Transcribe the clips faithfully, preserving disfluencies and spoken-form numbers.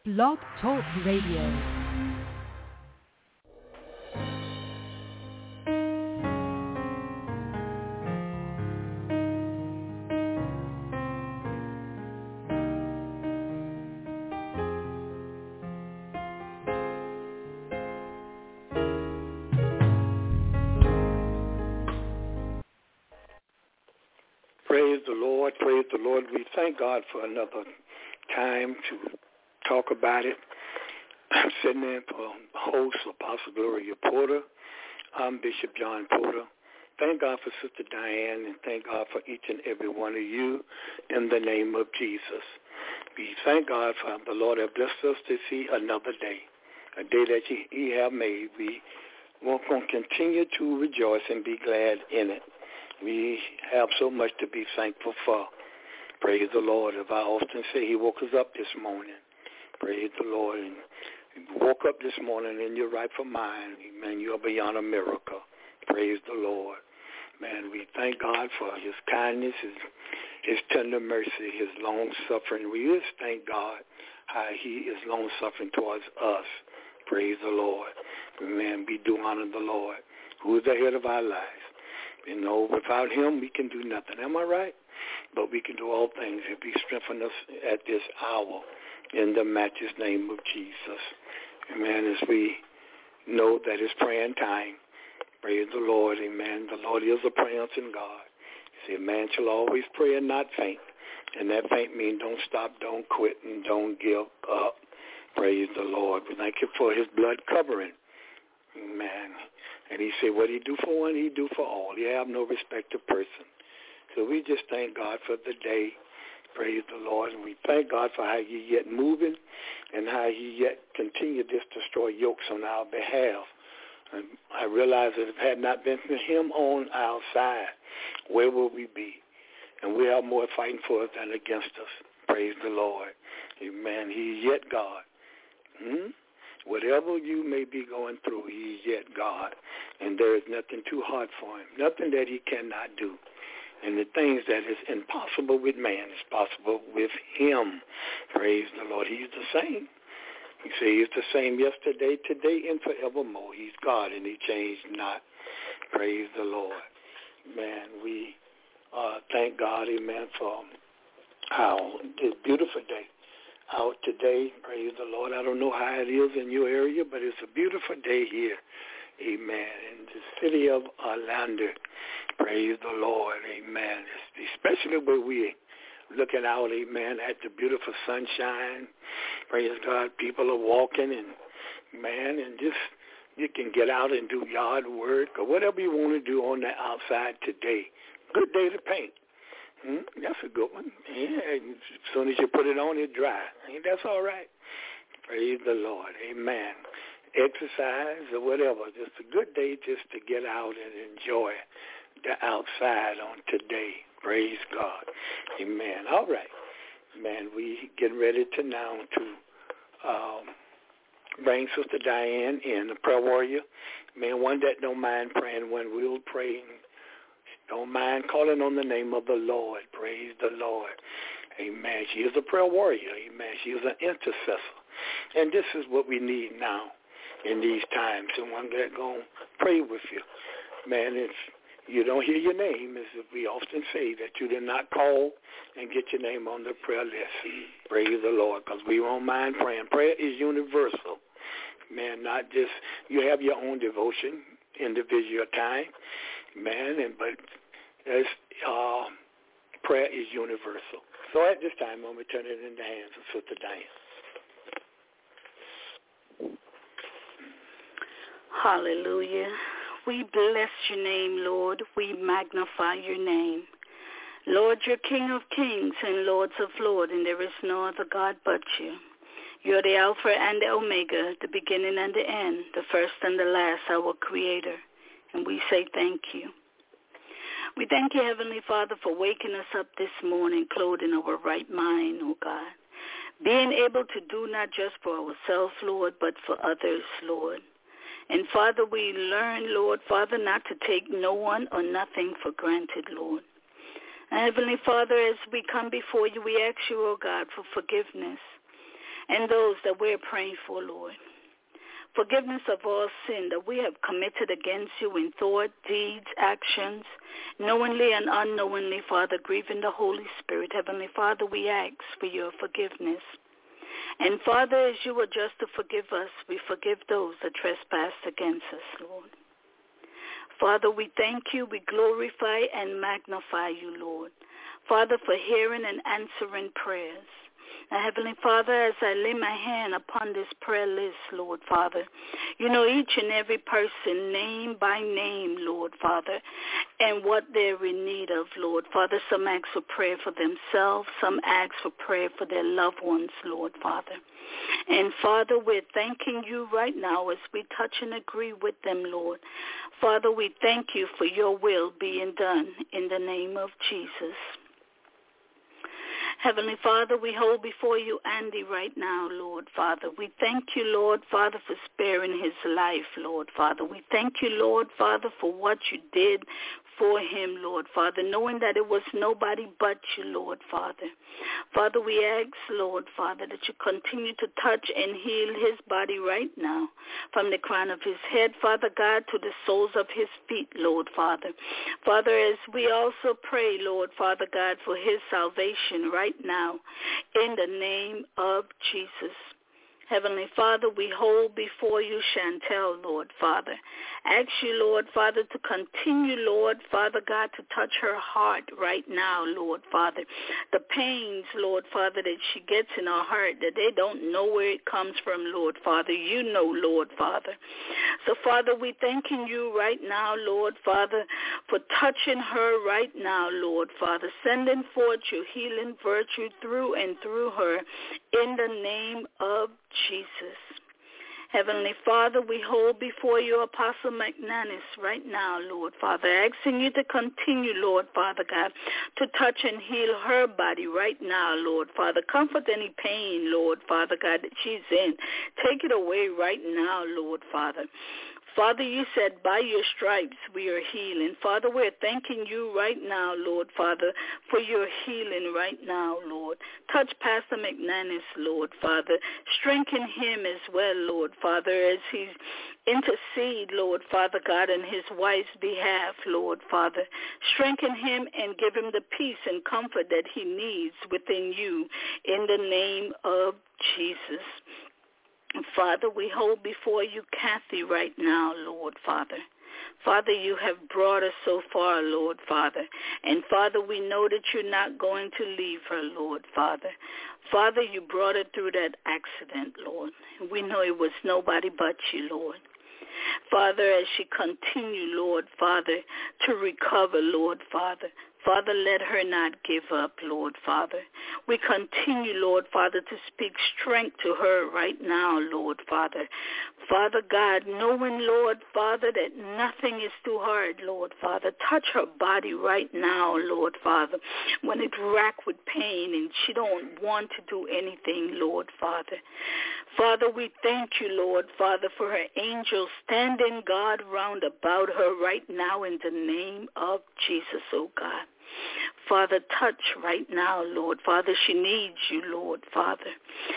Blog Talk Radio. Praise the Lord, praise the Lord. We thank God for another time to talk about it. I'm sitting in for host Apostle Gloria Porter. I'm Bishop John Porter. Thank God for Sister Diane, and thank God for each and every one of you in the name of Jesus. We thank God for the Lord have blessed us to see another day, a day that he, he have made. We want to continue to rejoice and be glad in it. We have so much to be thankful for. Praise the Lord. As I often say, he woke us up this morning. Praise the Lord. And you woke up this morning in your rightful mind. Amen. You are beyond a miracle. Praise the Lord. Man, we thank God for his kindness, his, his tender mercy, his long-suffering. We just thank God how he is long-suffering towards us. Praise the Lord. Amen. We do honor the Lord, who is the head of our lives. You know, without him, we can do nothing. Am I right? But we can do all things if he strengthens us at this hour in the matchless name of Jesus. Amen. As we know that it's praying time, praise the Lord. Amen. The Lord is a prayer answering God. He said, man shall always pray and not faint. And that faint means don't stop, don't quit, and don't give up. Praise the Lord. We thank you for his blood covering. Amen. And he said, what he do for one, he do for all. He have no respect of person. So we just thank God for the day. Praise the Lord. And we thank God for how he yet moving and how he yet continue to destroy yokes on our behalf. And I realize that if it had not been for him on our side, where would we be? And we have more fighting for us than against us. Praise the Lord. Amen. He yet God. Hmm? Whatever you may be going through, he is yet God. And there is nothing too hard for him, nothing that he cannot do. And the things that is impossible with man is possible with him. Praise the Lord. He's the same. He said he's the same yesterday, today, and forevermore. He's God, and he changed not. Praise the Lord. Man, we uh, thank God, amen, for how this beautiful day out today. Praise the Lord. I don't know how it is in your area, but it's a beautiful day here. Amen. In the city of Orlando. Praise the Lord. Amen. Especially where we looking out, amen, at the beautiful sunshine. Praise God. People are walking and, man, and just you can get out and do yard work or whatever you want to do on the outside today. Good day to paint. Hmm? That's a good one. Yeah, as soon as you put it on, it dry. Ain't that's all right? Praise the Lord. Amen. Exercise or whatever. Just a good day just to get out and enjoy the outside on today. Praise God. Amen. All right. Man, we getting ready to now to um, bring Sister Diane in, the prayer warrior. Man, one that don't mind praying when we'll pray. Don't mind calling on the name of the Lord. Praise the Lord. Amen. She is a prayer warrior. Amen. She is an intercessor. And this is what we need now in these times. Someone that's going to pray with you. Man, if you don't hear your name, as we often say, that you did not call and get your name on the prayer list. Praise the Lord, because we won't mind praying. Prayer is universal. Man, not just you have your own devotion, individual time. Man, and but as, uh, prayer is universal. So at this time, I'm going to turn it in the hands of Sister Diane. Hallelujah. We bless your name, Lord. We magnify your name. Lord, you're King of kings and Lords of lords, and there is no other God but you. You're the Alpha and the Omega, the beginning and the end, the first and the last, our Creator. And we say thank you. We thank you, Heavenly Father, for waking us up this morning, clothed in our right mind, oh God. Being able to do not just for ourselves, Lord, but for others, Lord. And Father, we learn, Lord, Father, not to take no one or nothing for granted, Lord. And Heavenly Father, as we come before you, we ask you, oh God, for forgiveness. and those that we're praying for, Lord. Forgiveness of all sin that we have committed against you in thought, deeds, actions, knowingly and unknowingly, Father, grieving the Holy Spirit. Heavenly Father, we ask for your forgiveness. And Father, as you are just to forgive us, we forgive those that trespass against us, Lord. Father, we thank you, we glorify and magnify you, Lord. Father, for hearing and answering prayers. Now, Heavenly Father, as I lay my hand upon this prayer list, Lord Father, you know each and every person, name by name, Lord Father, and what they're in need of, Lord Father. Some ask for prayer for themselves. Some ask for prayer for their loved ones, Lord Father. And Father, we're thanking you right now as we touch and agree with them, Lord. Father, we thank you for your will being done in the name of Jesus. Heavenly Father, we hold before you Andy right now, Lord Father. We thank you, Lord Father, for sparing his life, Lord Father. We thank you, Lord Father, for what you did for him, Lord Father, knowing that it was nobody but you, Lord Father. Father, we ask, Lord Father, that you continue to touch and heal his body right now, from the crown of his head, Father God, to the soles of his feet, Lord Father. Father, as we also pray, Lord Father God, for his salvation right now, in the name of Jesus. Heavenly Father, we hold before you Chantel, Lord Father. Ask you, Lord Father, to continue, Lord Father God, to touch her heart right now, Lord Father. The pains, Lord Father, that she gets in her heart, that they don't know where it comes from, Lord Father. You know, Lord Father. So, Father, we thanking you right now, Lord Father, for touching her right now, Lord Father, sending forth your healing virtue through and through her in the name of Jesus. Heavenly Father, we hold before you Apostle McManus right now, Lord Father, asking you to continue, Lord Father God, to touch and heal her body right now, Lord Father. Comfort any pain, Lord Father God, that she's in. Take it away right now, Lord Father. Father, you said by your stripes we are healing. Father, we're thanking you right now, Lord Father, for your healing right now, Lord. Touch Pastor McManus, Lord Father. Strengthen him as well, Lord Father, as he intercede, Lord Father God, on his wife's behalf, Lord Father. Strengthen him and give him the peace and comfort that he needs within you in the name of Jesus. Father, we hold before you Kathy right now, Lord Father. Father, you have brought us so far, Lord Father. And Father, we know that you're not going to leave her, Lord Father. Father, you brought her through that accident, Lord. We know it was nobody but you, Lord. Father, as she continue, Lord Father, to recover, Lord Father, Father, let her not give up, Lord Father. We continue, Lord Father, to speak strength to her right now, Lord Father. Father God, knowing, Lord Father, that nothing is too hard, Lord Father. Touch her body right now, Lord Father, when it's racked with pain and she don't want to do anything, Lord Father. Father, we thank you, Lord Father, for her angels standing guard round about her right now in the name of Jesus, oh God. Father, touch right now, Lord Father. She needs you, Lord Father.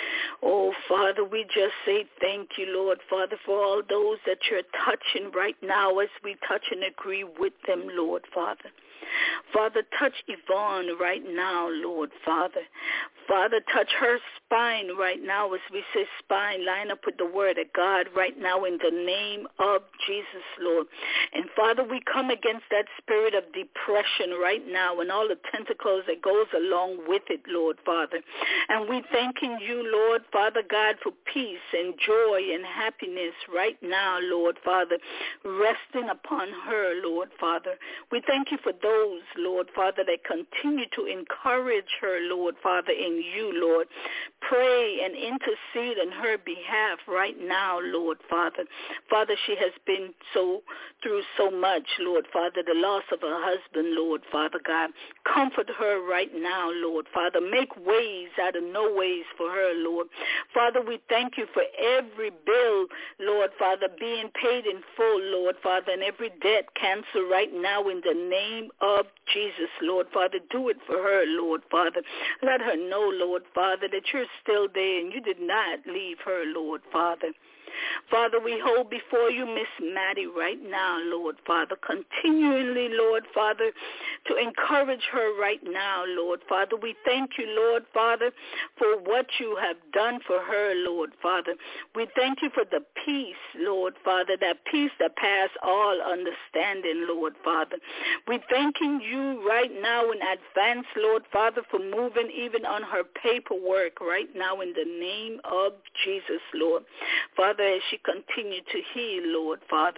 Oh, Father, we just say thank you, Lord Father, for all those that you're touching right now as we touch and agree with them, Lord Father. Father, touch Yvonne right now, Lord Father. Father, touch her spine right now as we say spine. Line up with the word of God right now in the name of Jesus, Lord. And Father, we come against that spirit of depression right now and all the tentacles that goes along with it, Lord Father. And we thanking you, Lord Father God, for peace and joy and happiness right now, Lord Father, resting upon her, Lord Father. We thank you for those, Lord Father, that continue to encourage her, Lord Father, in you, Lord. Pray and intercede on her behalf right now, Lord Father. Father, she has been so through so much, Lord Father, the loss of her husband, Lord Father God. Comfort her right now, Lord Father. Make ways out of no ways for her, Lord. Father, we thank you for every bill, Lord Father, being paid in full, Lord Father, and every debt canceled right now in the name of Jesus, Lord Father. Do it for her, Lord Father. Let her know, Lord Father, that you're still there and you did not leave her, Lord Father. Father, we hold before you Miss Maddie right now, Lord Father, continually, Lord Father, to encourage her right now, Lord Father. We thank you, Lord Father, for what you have done for her, Lord Father. We thank you for the peace, Lord Father, that peace that passes all understanding, Lord Father. We thanking you right now in advance, Lord Father, for moving even on her paperwork right now in the name of Jesus, Lord. Father, as she continue to heal, Lord Father,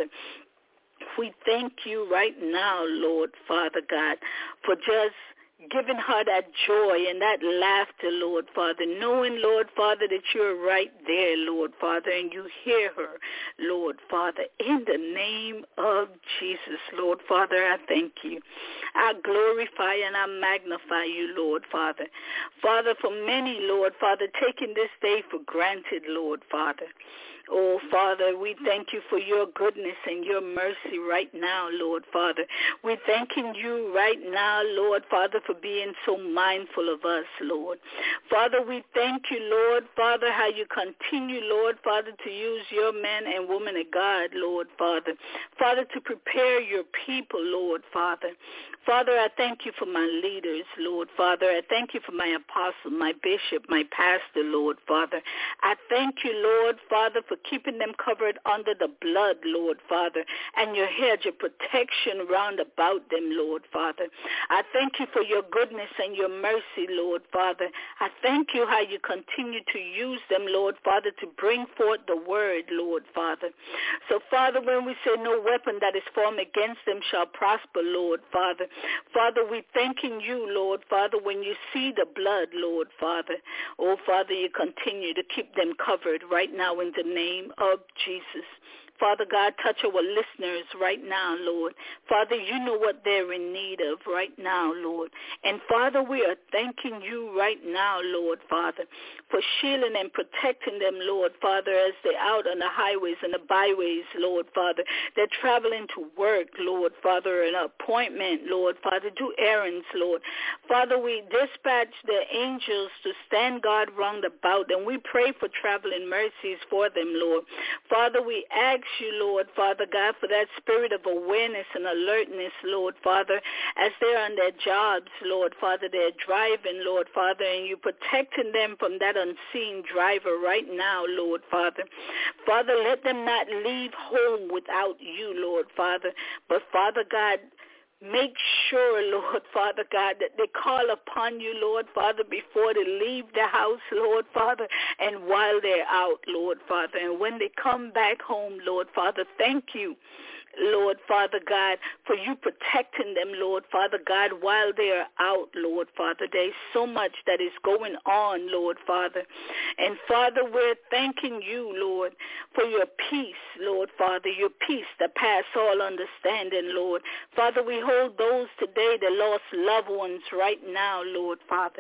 we thank you right now, Lord Father God, for just giving her that joy and that laughter, Lord Father, knowing, Lord Father, that you're right there, Lord Father, and you hear her, Lord Father, in the name of Jesus, Lord Father, I thank you. I glorify and I magnify you, Lord Father. Father, for many, Lord Father, taking this day for granted, Lord Father. Oh, Father, we thank you for your goodness and your mercy right now, Lord Father. We're thanking you right now, Lord Father, for being so mindful of us, Lord. Father, we thank you, Lord Father, how you continue, Lord Father, to use your men and women of God, Lord Father. Father, to prepare your people, Lord Father. Father, I thank you for my leaders, Lord Father. I thank you for my apostle, my bishop, my pastor, Lord Father. I thank you, Lord Father, for keeping them covered under the blood, Lord Father, and your hedge of protection round about them, Lord Father. I thank you for your goodness and your mercy, Lord Father. I thank you how you continue to use them, Lord Father, to bring forth the word, Lord Father. So, Father, when we say no weapon that is formed against them shall prosper, Lord Father, Father, we thanking you, Lord Father, when you see the blood, Lord Father. Oh, Father, you continue to keep them covered right now in the name of Jesus. Father God, touch our listeners right now, Lord. Father, you know what they're in need of right now, Lord. And Father, we are thanking you right now, Lord Father, for shielding and protecting them, Lord Father, as they're out on the highways and the byways, Lord Father. They're traveling to work, Lord Father, an appointment, Lord Father, do errands, Lord. Father, we dispatch the angels to stand guard round about, and we pray for traveling mercies for them, Lord. Father, we ask you, Lord, Father God, for that spirit of awareness and alertness, Lord, Father, as they're on their jobs, Lord, Father, they're driving, Lord, Father, and you're protecting them from that unseen driver right now, Lord, Father. Father, let them not leave home without you, Lord, Father, but, Father God, make sure, Lord, Father God, that they call upon you, Lord, Father, before they leave the house, Lord, Father, and while they're out, Lord, Father. And when they come back home, Lord, Father, thank you, Lord, Father God, for you protecting them, Lord, Father God, while they are out, Lord, Father. There's so much that is going on, Lord, Father. And, Father, we're thanking you, Lord, for your peace, Lord, Father, your peace that passes all understanding, Lord. Father, we hold those today that lost loved ones right now, Lord, Father.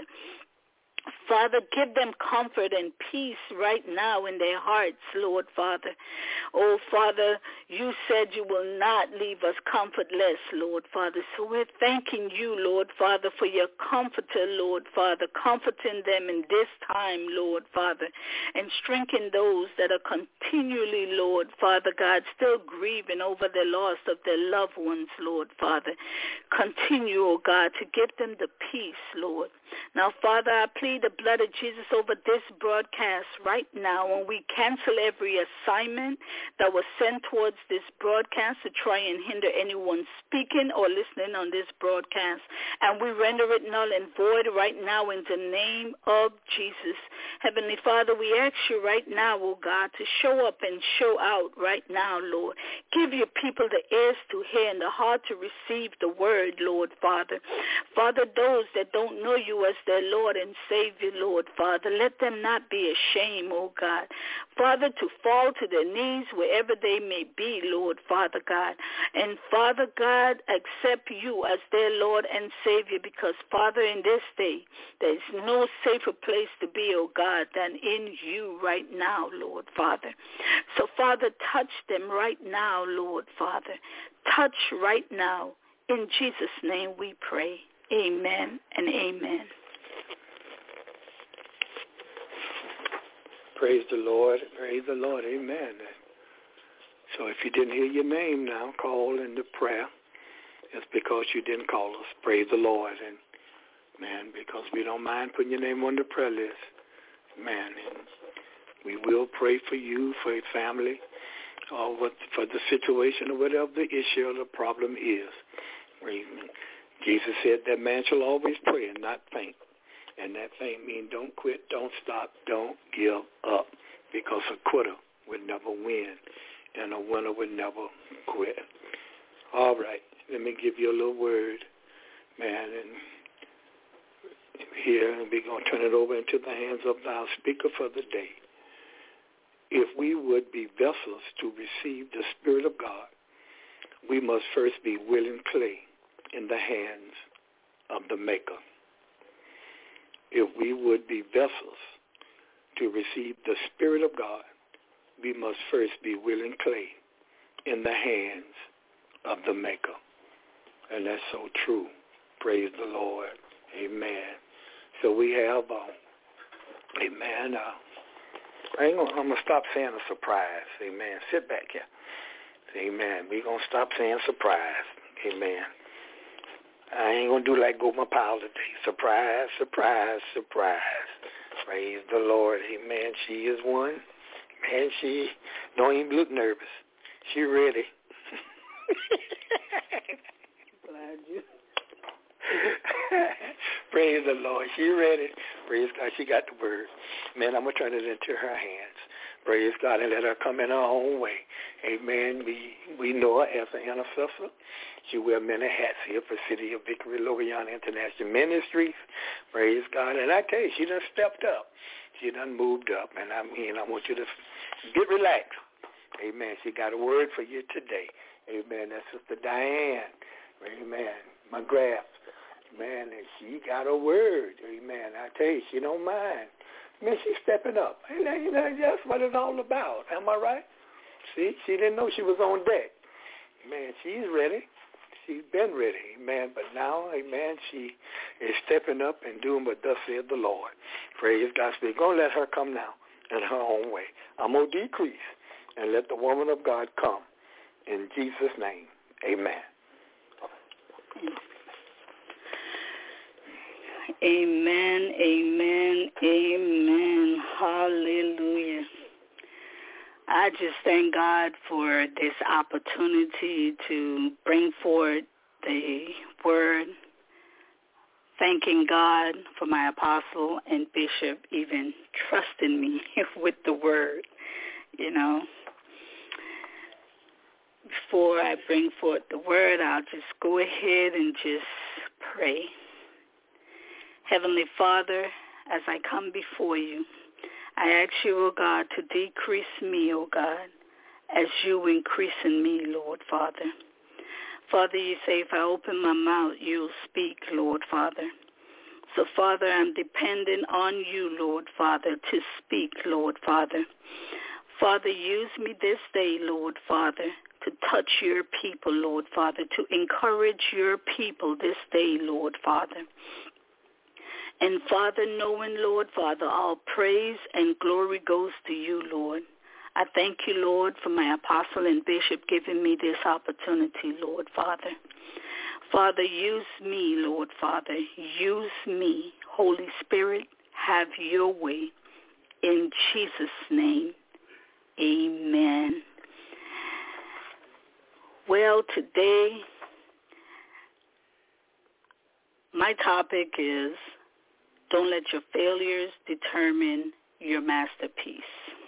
Father, give them comfort and peace right now in their hearts, Lord Father. Oh, Father, you said you will not leave us comfortless, Lord Father. So we're thanking you, Lord Father, for your comforter, Lord Father, comforting them in this time, Lord Father, and strengthening those that are continually, Lord Father God, still grieving over the loss of their loved ones, Lord Father. Continue, oh God, to give them the peace, Lord. Now, Father, I plead the blood of Jesus over this broadcast right now, and we cancel every assignment that was sent towards this broadcast to try and hinder anyone speaking or listening on this broadcast. And we render it null and void right now in the name of Jesus. Heavenly Father, we ask you right now, oh God, to show up and show out right now, Lord. Give your people the ears to hear and the heart to receive the word, Lord Father. Father, those that don't know you as their Lord and Savior, Lord Father, let them not be ashamed, oh God. Father, to fall to their knees wherever they may be, Lord Father God. And Father God, accept you as their Lord and Savior, because Father, in this day, there is no safer place to be, oh God, than in you right now, Lord Father. So Father, touch them right now, Lord Father. Touch right now In Jesus' name we pray. Amen and amen. Praise the Lord. Praise the Lord. Amen. So if you didn't hear your name now, call into prayer. It's because you didn't call us. Praise the Lord. And, man, because we don't mind putting your name on the prayer list. Man, and we will pray for you, for your family, or what, for the situation or whatever the issue or the problem is. Jesus said that man shall always pray and not faint. And that faint means don't quit, don't stop, don't give up, because a quitter would never win, and a winner would never quit. All right, let me give you a little word, man, and here, and we're going to turn it over into the hands of our speaker for the day. If we would be vessels to receive the Spirit of God, we must first be willing clay in the hands of the Maker. If we would be vessels to receive the Spirit of God, we must first be willing clay in the hands of the Maker. And that's so true. Praise the Lord. Amen. So we have, uh, amen, uh, I ain't gonna, I'm going to stop saying a surprise. Amen. Sit back here. Amen. We're going to stop saying surprise. Amen. I ain't going to do like Gomer Powell today. Surprise, surprise, surprise. Praise the Lord. Amen. She is one. Man, she don't even look nervous. She ready. Glad you. Praise the Lord. She ready. Praise God. She got the word. Man, I'm going to turn it into her hands. Praise God, and let her come in her own way. Amen. We we know her as an intercessor. She wears many hats here for City of Victory, Loviana International Ministries. Praise God. And I tell you, she done stepped up. She done moved up. And I mean, I want you to get relaxed. Amen. She got a word for you today. Amen. That's Sister Diane. Amen. McGrath. Man, and she got a word. Amen. I tell you, she don't mind. Man, she's stepping up. You know, you know, that's what it's all about. Am I right? See, she didn't know she was on deck. Man, she's ready. She's been ready, man. But now, amen, she is stepping up and doing what thus said the Lord. Praise God. So we're going to let her come now in her own way. I'm going to decrease and let the woman of God come. In Jesus' name, amen. Amen, amen, amen. Hallelujah. I just thank God for this opportunity to bring forth the word. Thanking God for my apostle and bishop even trusting me with the word, you know. Before I bring forth the word, I'll just go ahead and just pray. Heavenly Father, as I come before you, I ask you, O God, to decrease me, O God, as you increase in me, Lord Father. Father, you say if I open my mouth, you'll speak, Lord Father. So, Father, I'm dependent on you, Lord Father, to speak, Lord Father. Father, use me this day, Lord Father, to touch your people, Lord Father, to encourage your people this day, Lord Father. And, Father, knowing, Lord Father, all praise and glory goes to you, Lord. I thank you, Lord, for my apostle and bishop giving me this opportunity, Lord Father. Father, use me, Lord Father. Use me. Holy Spirit, have your way. In Jesus' name, amen. Well, today, my topic is, don't let your failures determine your masterpiece.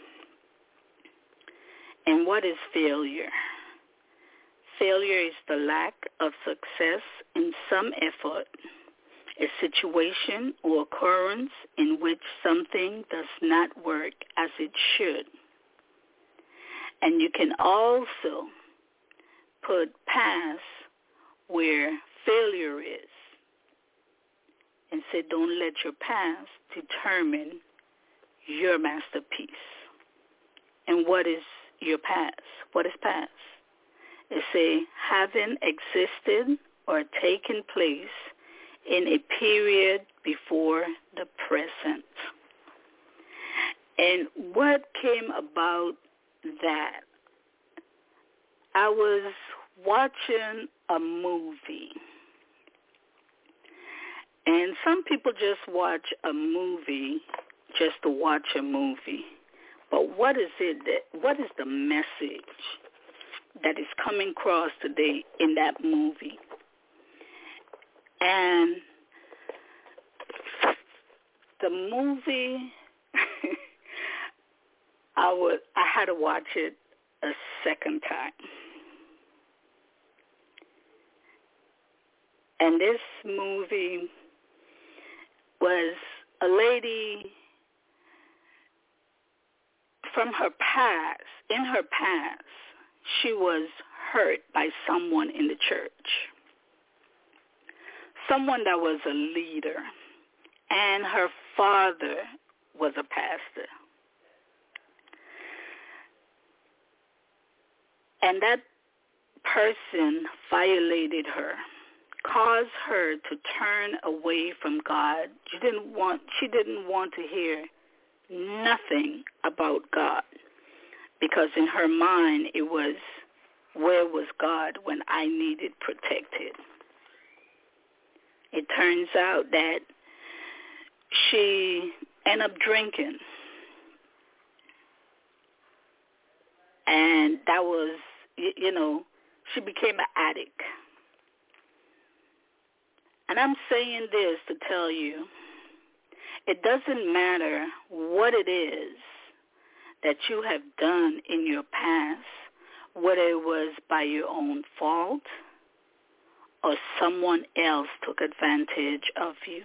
And what is failure? Failure is the lack of success in some effort, a situation or occurrence in which something does not work as it should. And you can also put past where failure is and say, don't let your past determine your masterpiece. And what is your past? What is past? It say, having existed or taken place in a period before the present. And what came about that? I was watching a movie. And some people just watch a movie just to watch a movie. But what is it that, what is the message that is coming across today in that movie? And the movie, I was I had to watch it a second time. And this movie was a lady from her past. In her past, she was hurt by someone in the church, someone that was a leader, and her father was a pastor. And that person violated her, caused her to turn away from God. She didn't want, she didn't want to hear nothing about God, because in her mind it was, where was God when I needed protected? It turns out that she ended up drinking. And that was, you know, she became an addict. And I'm saying this to tell you, it doesn't matter what it is that you have done in your past, whether it was by your own fault or someone else took advantage of you.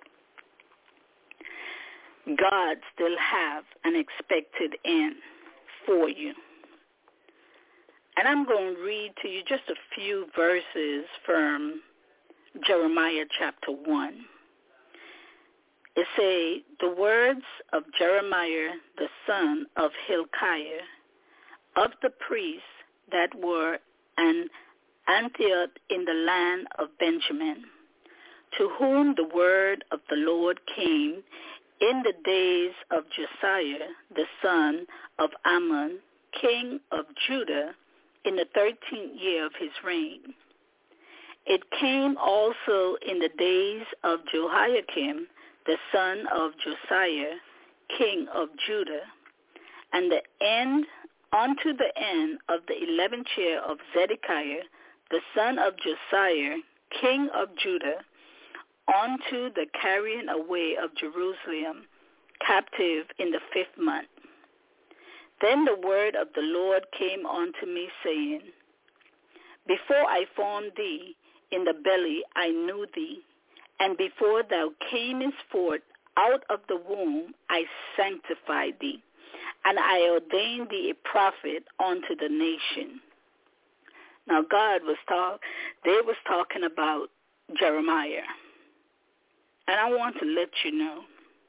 God still have an expected end for you. And I'm going to read to you just a few verses from Jeremiah chapter one. It say, the words of Jeremiah, the son of Hilkiah, of the priests that were an Antioch in the land of Benjamin, to whom the word of the Lord came in the days of Josiah, the son of Ammon, king of Judah, in the thirteenth year of his reign. It came also in the days of Jehoiakim, the son of Josiah, king of Judah, and the end unto the end of the eleventh year of Zedekiah, the son of Josiah, king of Judah, unto the carrying away of Jerusalem captive in the fifth month. Then the word of the Lord came unto me, saying, before I formed thee in the belly I knew thee, and before thou camest forth out of the womb I sanctified thee, and I ordained thee a prophet unto the nation. Now God was talk, they was talking about Jeremiah. And I want to let you know,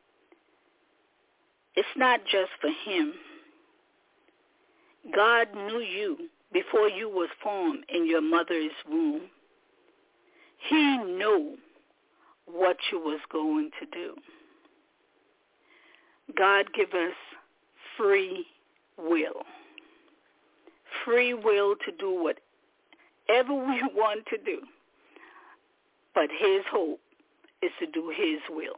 it's not just for him. God knew you before you was formed in your mother's womb. He knew what you was going to do. God give us free will. Free will to do whatever we want to do. But his hope is to do his will.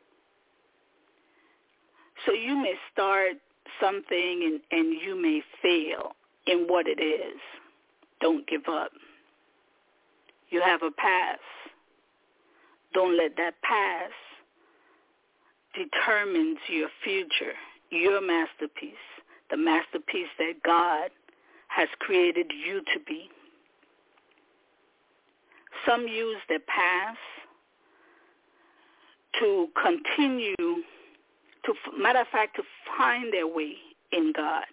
So you may start something and, and you may fail in what it is. Don't give up. You have a past. Don't let that past determine your future, your masterpiece, the masterpiece that God has created you to be. Some use their past to continue, to, matter of fact, to find their way in God.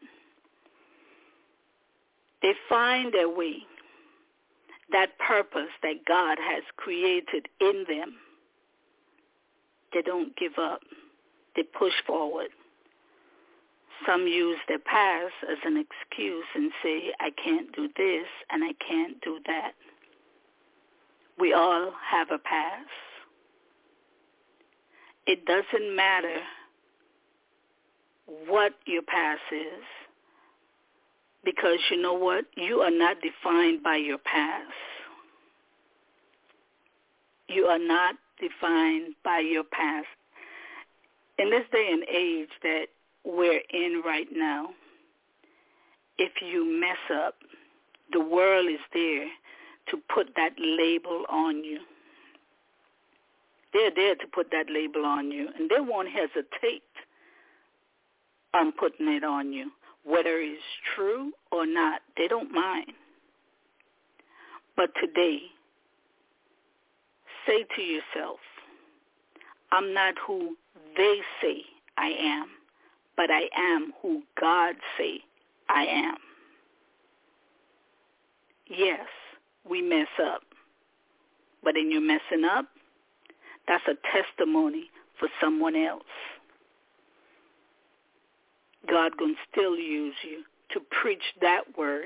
They find their way, that purpose that God has created in them. They don't give up. They push forward. Some use their past as an excuse and say, I can't do this and I can't do that. We all have a past. It doesn't matter what your past is, because you know what? You are not defined by your past. You are not defined by your past. In this day and age that we're in right now, if you mess up, the world is there to put that label on you. They're there to put that label on you, and they won't hesitate on putting it on you. Whether it's true or not, they don't mind. But today, say to yourself, I'm not who they say I am, but I am who God say I am. Yes, we mess up. But in your messing up, that's a testimony for someone else. God gonna still use you to preach that word.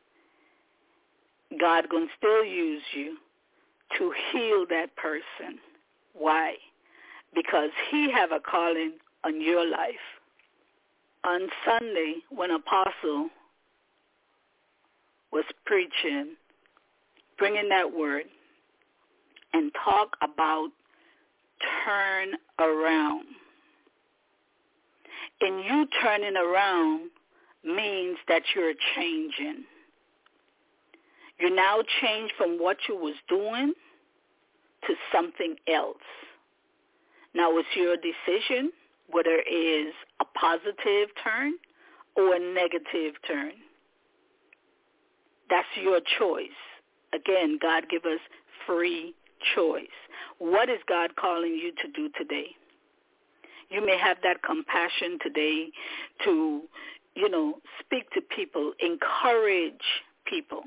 God gonna still use you to heal that person. Why? Because he have a calling on your life. On Sunday, when Apostle was preaching, bringing that word, and talk about turn around. And you turning around means that you're changing. You now change from what you was doing to something else. Now it's your decision whether it is a positive turn or a negative turn. That's your choice. Again, God give us free choice. What is God calling you to do today? You may have that compassion today to, you know, speak to people, encourage people.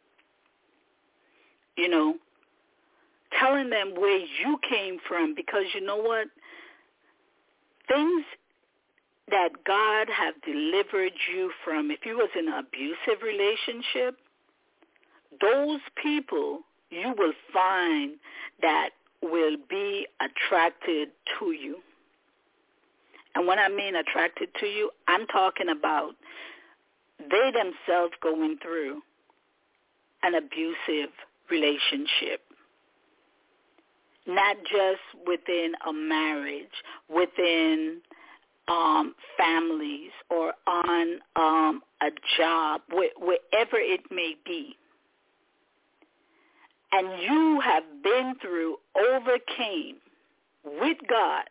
You know, telling them where you came from, because you know what? Things that God have delivered you from, if you was in an abusive relationship, those people you will find that will be attracted to you. And when I mean attracted to you, I'm talking about they themselves going through an abusive relationship. Not just within a marriage, within um, families, or on um, a job, wh- wherever it may be. And you have been through, overcame with God,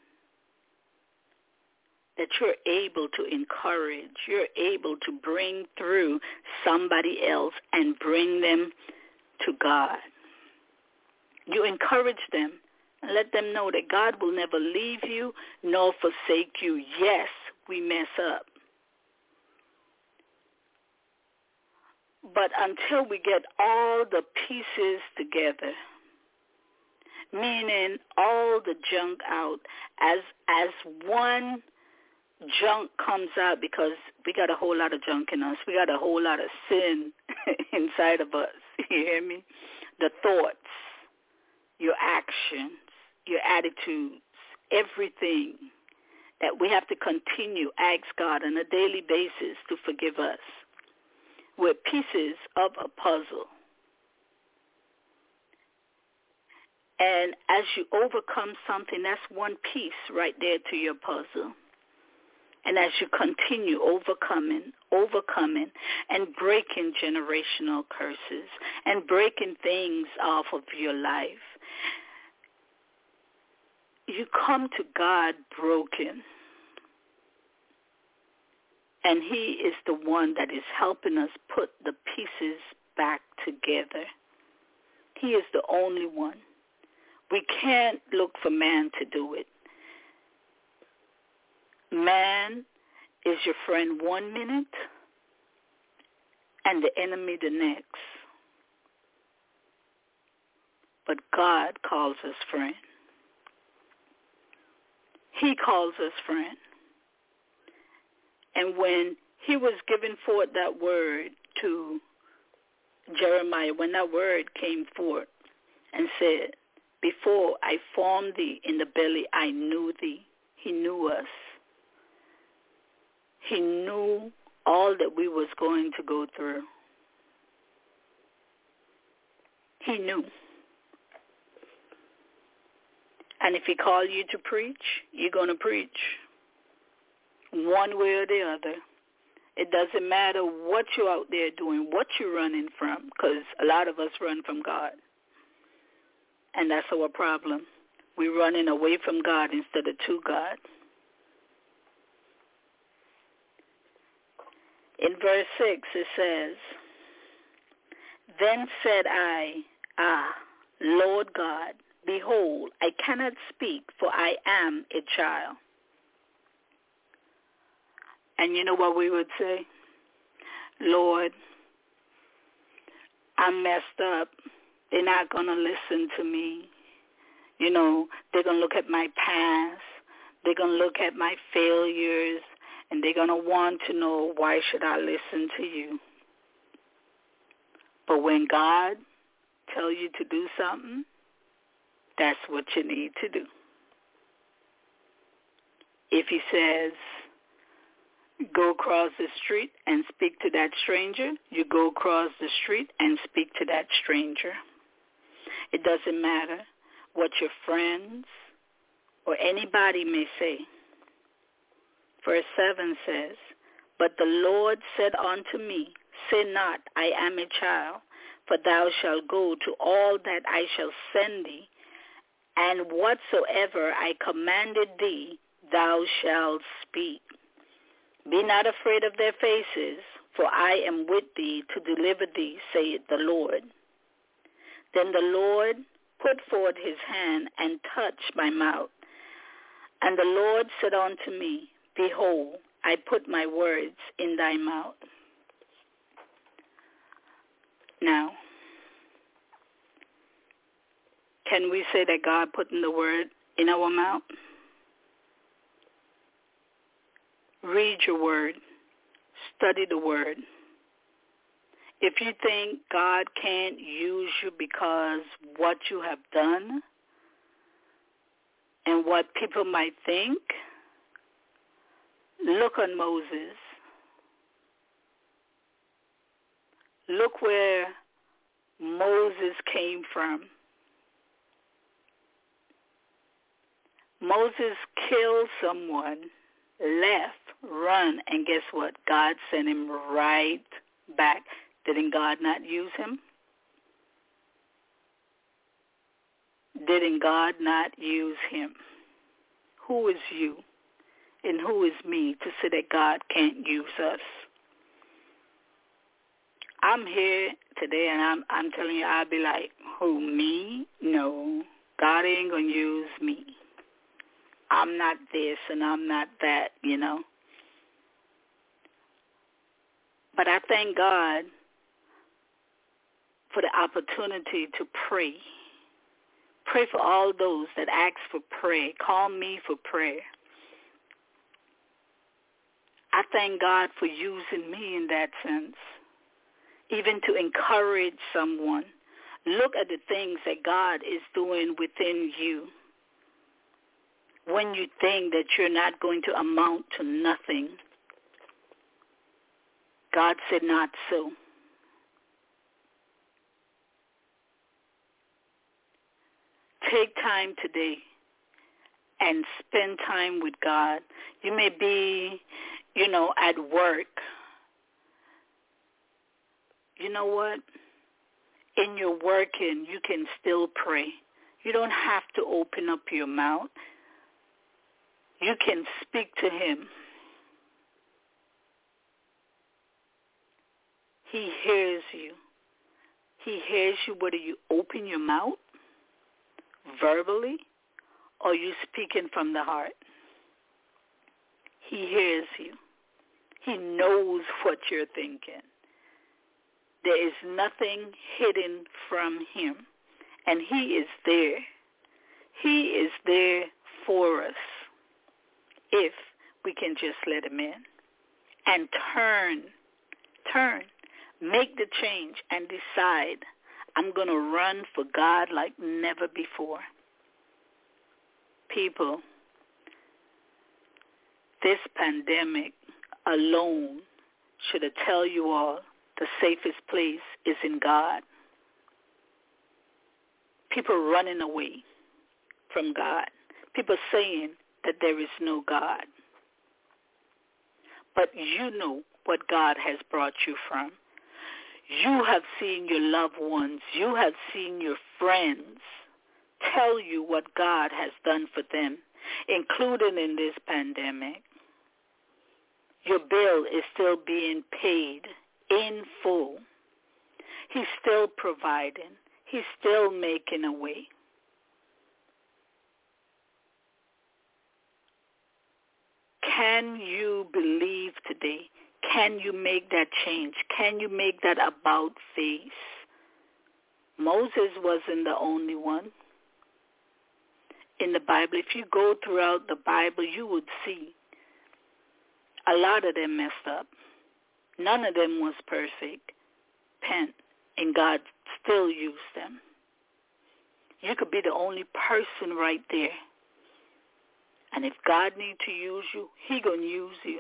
that you're able to encourage, you're able to bring through somebody else and bring them to God. You encourage them and let them know that God will never leave you nor forsake you. Yes, we mess up. But until we get all the pieces together, meaning all the junk out, as as one junk comes out, because we got a whole lot of junk in us. We got a whole lot of sin inside of us. You hear me? The thoughts, your actions, your attitudes, everything that we have to continue, ask God on a daily basis to forgive us. We're pieces of a puzzle. And as you overcome something, that's one piece right there to your puzzle. And as you continue overcoming, overcoming, and breaking generational curses, and breaking things off of your life, you come to God broken. And he is the one that is helping us put the pieces back together. He is the only one. We can't look for man to do it. Man is your friend one minute and the enemy the next. But God calls us friend. He calls us friend. And when he was giving forth that word to Jeremiah, when that word came forth, and said, before I formed thee in the belly, I knew thee. He knew us. He knew all that we was going to go through. He knew. And if he called you to preach, you're going to preach. One way or the other. It doesn't matter what you're out there doing, what you're running from, because a lot of us run from God. And that's our problem. We're running away from God instead of to God. In verse six it says, then said I, ah, Lord God, behold, I cannot speak, for I am a child. And you know what we would say? Lord, I'm messed up. They're not going to listen to me. You know, they're going to look at my past. They're going to look at my failures. And they're going to want to know, why should I listen to you? But when God tells you to do something, that's what you need to do. If he says, go across the street and speak to that stranger, you go across the street and speak to that stranger. It doesn't matter what your friends or anybody may say. Verse seven says, but the Lord said unto me, say not, I am a child, for thou shalt go to all that I shall send thee, and whatsoever I commanded thee, thou shalt speak. Be not afraid of their faces, for I am with thee to deliver thee, saith the Lord. Then the Lord put forth his hand and touched my mouth. And the Lord said unto me, behold, I put my words in thy mouth. Now, can we say that God put in the word in our mouth? Read your word. Study the word. If you think God can't use you because what you have done and what people might think, look on Moses. Look where Moses came from. Moses killed someone, left, run, and guess what? God sent him right back. Didn't God not use him? Didn't God not use him? Who is you and who is me to say that God can't use us? I'm here today and I'm I'm telling you, I'll be like, who, me? No, God ain't going to use me. I'm not this and I'm not that, you know. But I thank God for the opportunity to pray. Pray for all those that ask for prayer. Call me for prayer. I thank God for using me in that sense, even to encourage someone. Look at the things that God is doing within you. When you think that you're not going to amount to nothing, God said not so. Take time today and spend time with God. You may be, you know, at work. You know what? In your working, you can still pray. You don't have to open up your mouth. You can speak to him. He hears you. He hears you whether you open your mouth verbally or you speaking from the heart. He hears you. He knows what you're thinking. There is nothing hidden from him. And he is there. He is there for us if we can just let him in and turn, turn, make the change and decide, I'm going to run for God like never before. People, this pandemic alone should tell you all the safest place is in God. People running away from God. People saying that there is no God. But you know what God has brought you from. You have seen your loved ones, you have seen your friends tell you what God has done for them, including in this pandemic. Your bill is still being paid in full. He's still providing. He's still making a way. Can you believe today? Can you make that change? Can you make that about face? Moses wasn't the only one. In the Bible, if you go throughout the Bible, you would see a lot of them messed up. None of them was perfect. Repent, and God still used them. You could be the only person right there. And if God needs to use you, He going to use you.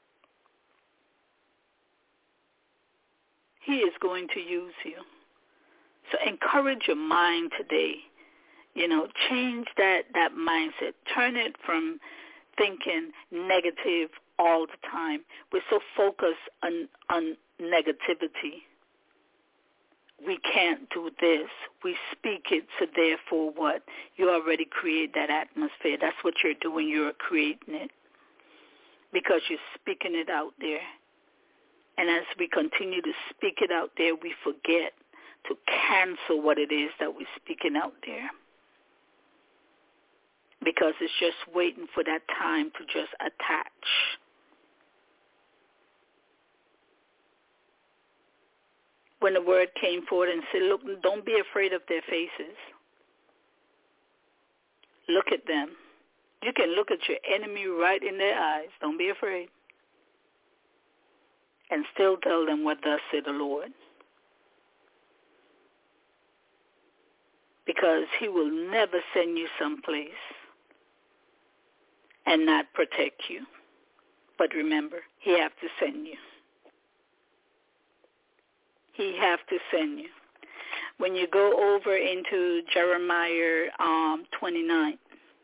He is going to use you. So encourage your mind today. You know, change that, that mindset. Turn it from thinking negative all the time. We're so focused on, on negativity. We can't do this. We speak it, so therefore what? You already create that atmosphere. That's what you're doing. You're creating it because you're speaking it out there. And as we continue to speak it out there, we forget to cancel what it is that we're speaking out there. Because it's just waiting for that time to just attach. When the word came forward and said, look, don't be afraid of their faces. Look at them. You can look at your enemy right in their eyes. Don't be afraid. And still tell them what thus said the Lord. Because He will never send you someplace and not protect you. But remember, He have to send you. He have to send you. When you go over into Jeremiah um, twenty-nine,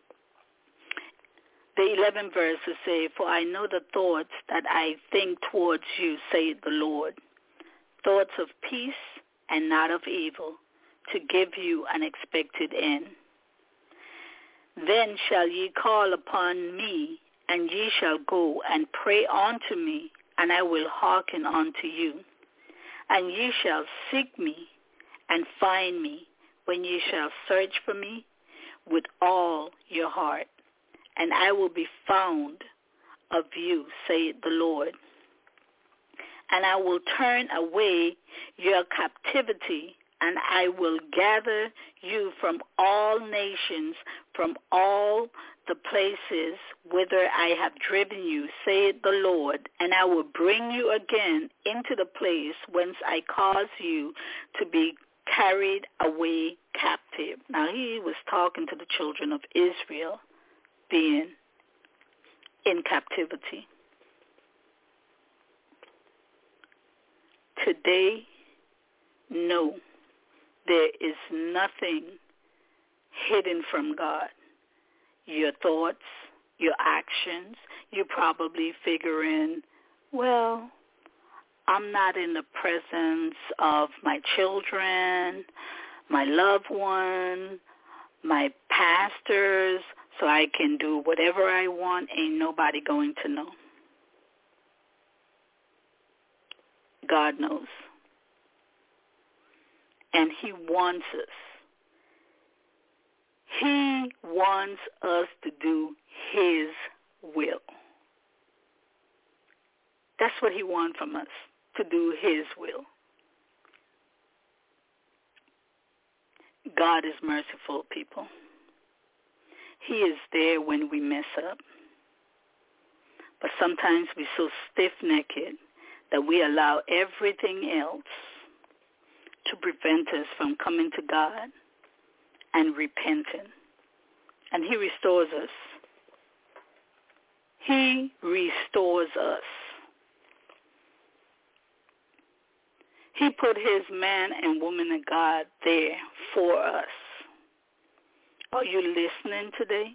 the eleventh verse say, for I know the thoughts that I think towards you, saith the Lord, thoughts of peace and not of evil, to give you an expected end. Then shall ye call upon me, and ye shall go and pray unto me, and I will hearken unto you. And ye shall seek me and find me when ye shall search for me with all your heart. And I will be found of you, saith the Lord. And I will turn away your captivity, and I will gather you from all nations, from all the places whither I have driven you, saith the Lord, and I will bring you again into the place whence I caused you to be carried away captive. Now he was talking to the children of Israel being in captivity. Today, no, there is nothing hidden from God. Your thoughts, your actions, you probably figuring, well, I'm not in the presence of my children, my loved one, my pastors, so I can do whatever I want. Ain't nobody going to know. God knows. And He wants us. He wants us to do His will. That's what He wants from us, to do His will. God is merciful, people. He is there when we mess up. But sometimes we're so stiff-necked that we allow everything else to prevent us from coming to God and repenting. And he restores us. He restores us. He put his man and woman of God there for us. Are you listening today?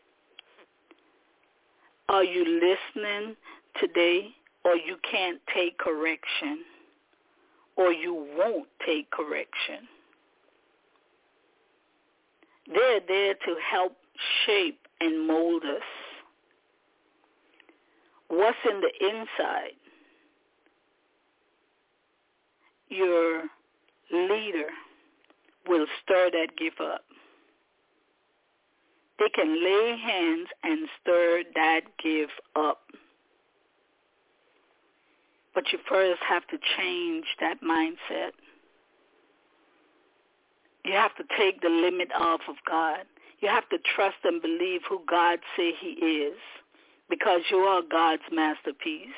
Are you listening today? Or you can't take correction? Or you won't take correction? They're there to help shape and mold us. What's in the inside? Your leader will stir that gift up. They can lay hands and stir that gift up. But you first have to change that mindset. You have to take the limit off of God. You have to trust and believe who God say he is, because you are God's masterpiece.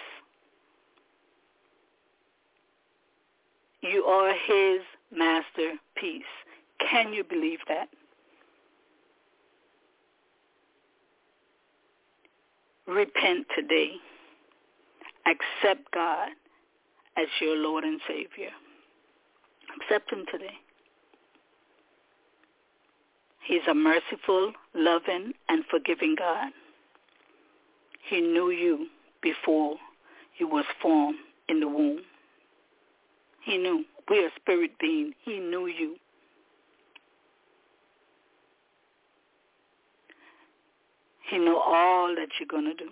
You are his masterpiece. Can you believe that? Repent today. Accept God as your Lord and Savior. Accept him today. He's a merciful, loving, and forgiving God. He knew you before you was formed in the womb. He knew. We're a spirit being. He knew you. He knew all that you're going to do.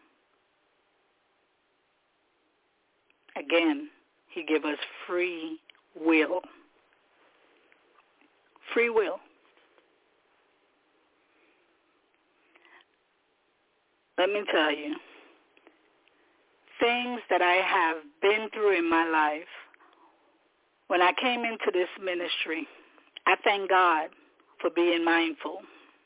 Again, he gave us free will. Free will. Let me tell you, things that I have been through in my life, when I came into this ministry, I thank God for being mindful.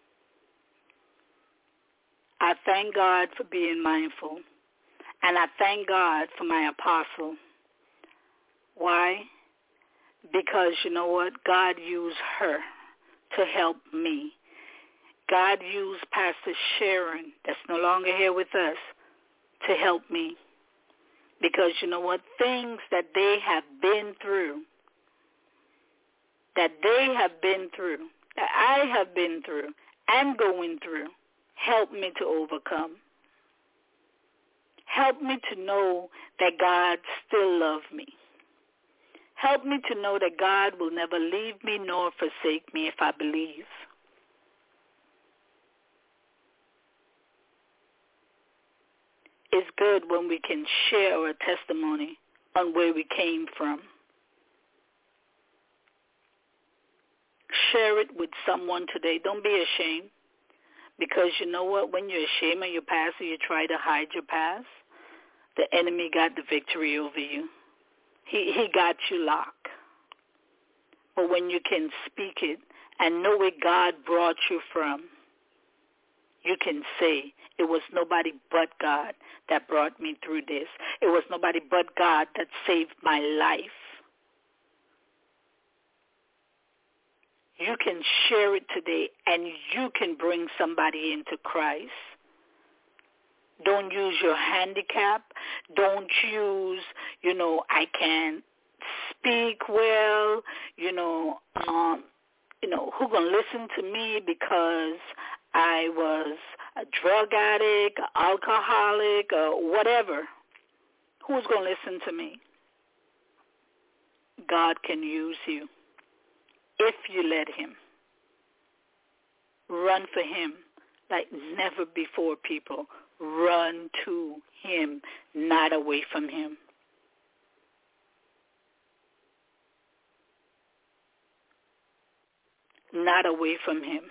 I thank God for being mindful. And I thank God for my apostle. Why? Because you know what? God used her to help me. God used Pastor Sharon, that's no longer here with us, to help me. Because you know what? Things that they have been through, that they have been through, that I have been through and going through, help me to overcome. Help me to know that God still loves me. Help me to know that God will never leave me nor forsake me if I believe. It's good when we can share our testimony on where we came from. Share it with someone today. Don't be ashamed. Because you know what? When you're ashamed of your past or you try to hide your past, the enemy got the victory over you. He he got you locked. But when you can speak it and know where God brought you from, you can say, it was nobody but God that brought me through this. It was nobody but God that saved my life. You can share it today, and you can bring somebody into Christ. Don't use your handicap. Don't use, you know, I can't speak well, you know, um, you know, who gonna listen to me because I was a drug addict, an alcoholic, or whatever. Who's gonna listen to me? God can use you. If you let him. Run for him like never before, people. Run to him, not away from him. Not away from him.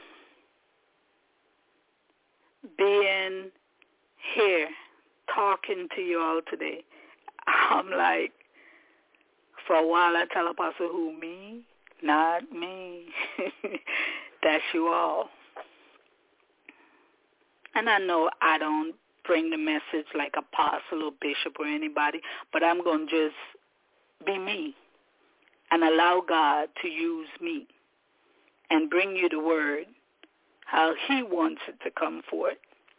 Being here, talking to you all today, I'm like, for a while I tell Apostle, who, me? Not me. That's you all. And I know I don't bring the message like apostle or bishop or anybody, but I'm going to just be me. and allow God to use me and bring you the word how he wants it to come forth.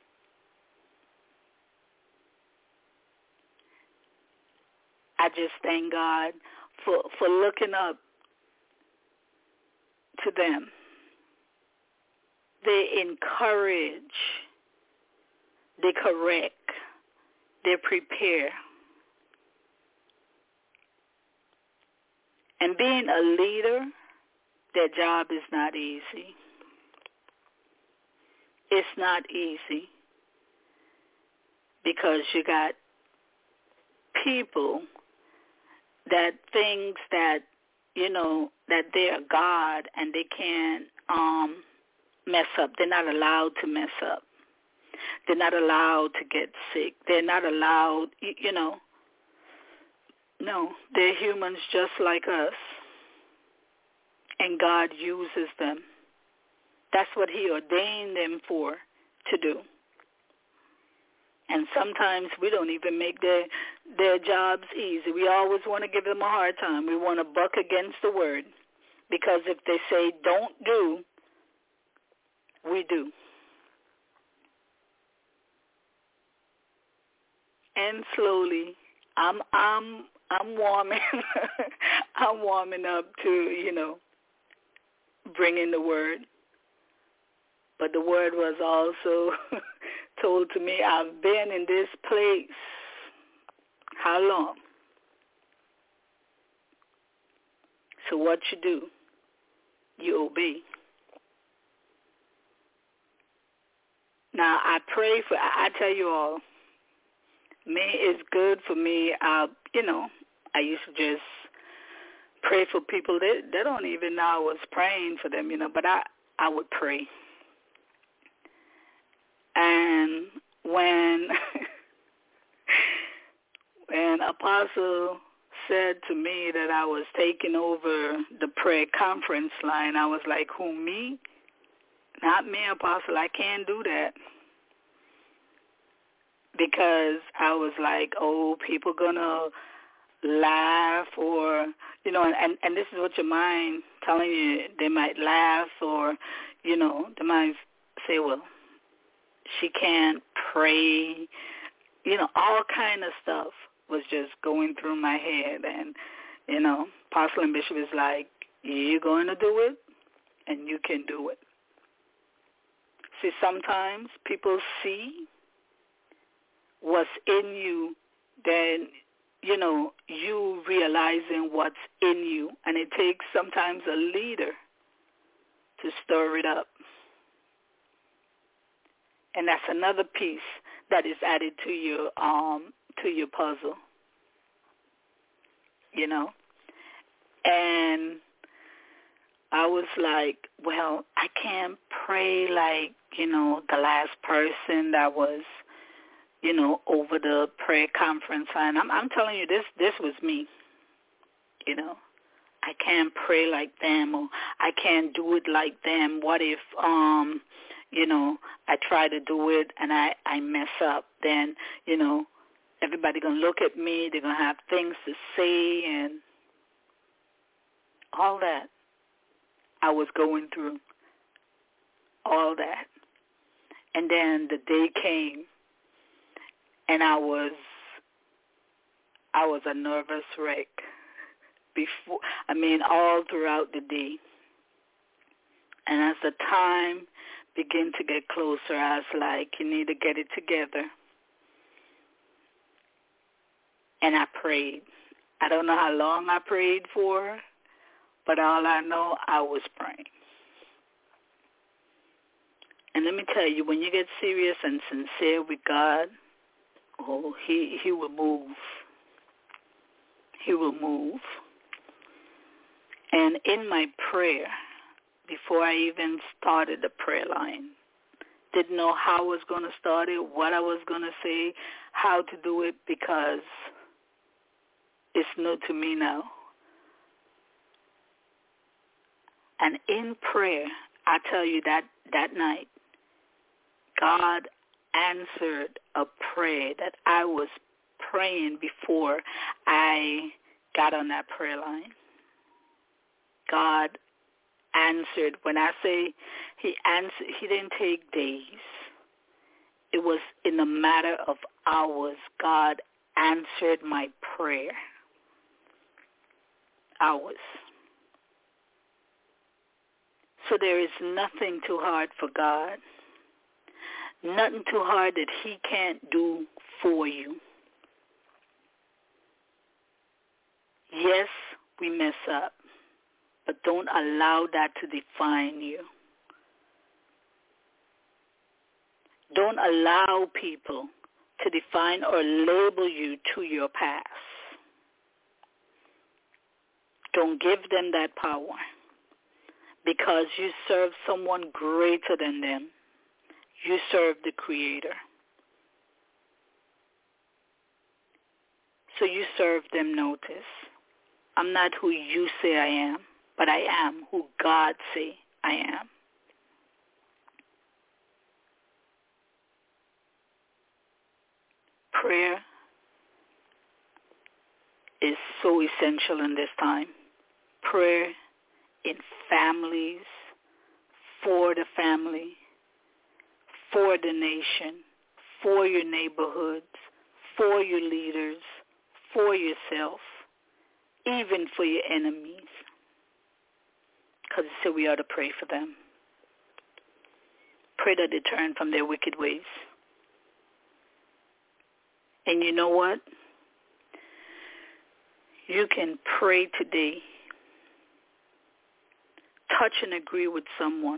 I just thank God for, for looking up to them. They encourage, they correct, they prepare. And being a leader, their job is not easy. It's not easy because you got people that thinks that, you know, that they're God and they can't um, mess up. They're not allowed to mess up. They're not allowed to get sick. They're not allowed, you, you know. No, they're humans just like us. And God uses them. That's what he ordained them for, to do. And sometimes we don't even make their their jobs easy. We always want to give them a hard time. We want to buck against the word. Because if they say don't do, we do. And slowly, I'm I'm I'm warming I'm warming up to, you know, bringing the word. But the word was also told to me, I've been in this place. How long? So what you do, you obey. Now, I pray for, I tell you all, me is good for me. I, you know, I used to just pray for people that they don't even know I was praying for them, you know, but I, I would pray. And when when Apostle said to me that I was taking over the prayer conference line, I was like, who, me? Not me, Apostle. I can't do that. Because I was like, oh, people going to laugh or, you know, and, and this is what your mind telling you. They might laugh or, you know, they might say, well, she can't pray. You know, all kind of stuff was just going through my head. And, you know, Apostle and Bishop is like, you're going to do it, and you can do it. See, sometimes people see what's in you, then, you know, you realizing what's in you. And it takes sometimes a leader to stir it up. And that's another piece that is added to your um to your puzzle. You know? And I was like, well, I can't pray like, you know, the last person that was, you know, over the prayer conference line. I'm I'm telling you, this this was me. You know. I can't pray like them, or I can't do it like them. What if um you know, I try to do it and I, I mess up, then, you know, everybody going to look at me, they're going to have things to say and all that. I was going through all that. And then the day came and I was, I was a nervous wreck before, I mean, all throughout the day. And as the time begin to get closer, I was like, you need to get it together. And I prayed. I don't know how long I prayed for, but all I know, I was praying. And let me tell you, when you get serious and sincere with God, oh, he, he will move. He will move. And in my prayer, before I even started the prayer line, didn't know how I was going to start it, what I was going to say, how to do it, because it's new to me now. And in prayer, I tell you that that night, God answered a prayer that I was praying before I got on that prayer line. God answered. When I say he answered, he didn't take days. It was in a matter of hours. God answered my prayer. Hours. So there is nothing too hard for God. Nothing too hard that he can't do for you. Yes, we mess up, but don't allow that to define you. Don't allow people to define or label you to your past. Don't give them that power, because you serve someone greater than them. You serve the Creator. So you serve them notice. I'm not who you say I am, but I am who God say I am. Prayer is so essential in this time. Prayer in families, for the family, for the nation, for your neighborhoods, for your leaders, for yourself, even for your enemies. Because it said we ought to pray for them. Pray that they turn from their wicked ways. And you know what? You can pray today. Touch and agree with someone.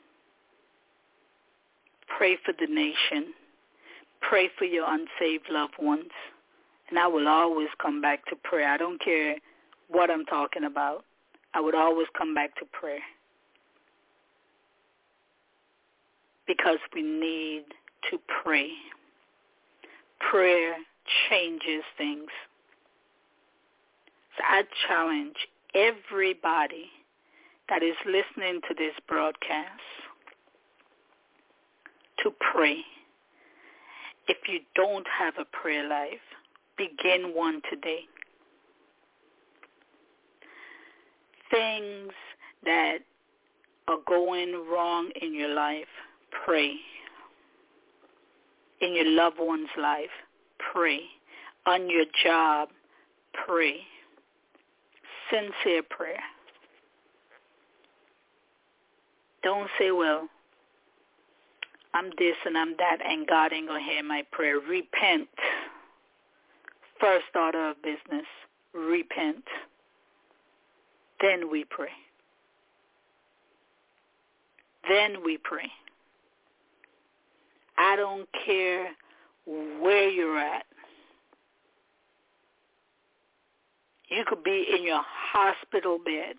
Pray for the nation. Pray for your unsaved loved ones. And I will always come back to prayer. I don't care what I'm talking about. I would always come back to prayer. Because we need to pray. Prayer changes things. So I challenge everybody that is listening to this broadcast to pray. If you don't have a prayer life, begin one today. Things that are going wrong in your life, pray. In your loved one's life, pray. On your job, pray. Sincere prayer. Don't say, well, I'm this and I'm that and God ain't going to hear my prayer. Repent. First order of business, repent. Then we pray. Then we pray. I don't care where you're at. You could be in your hospital bed.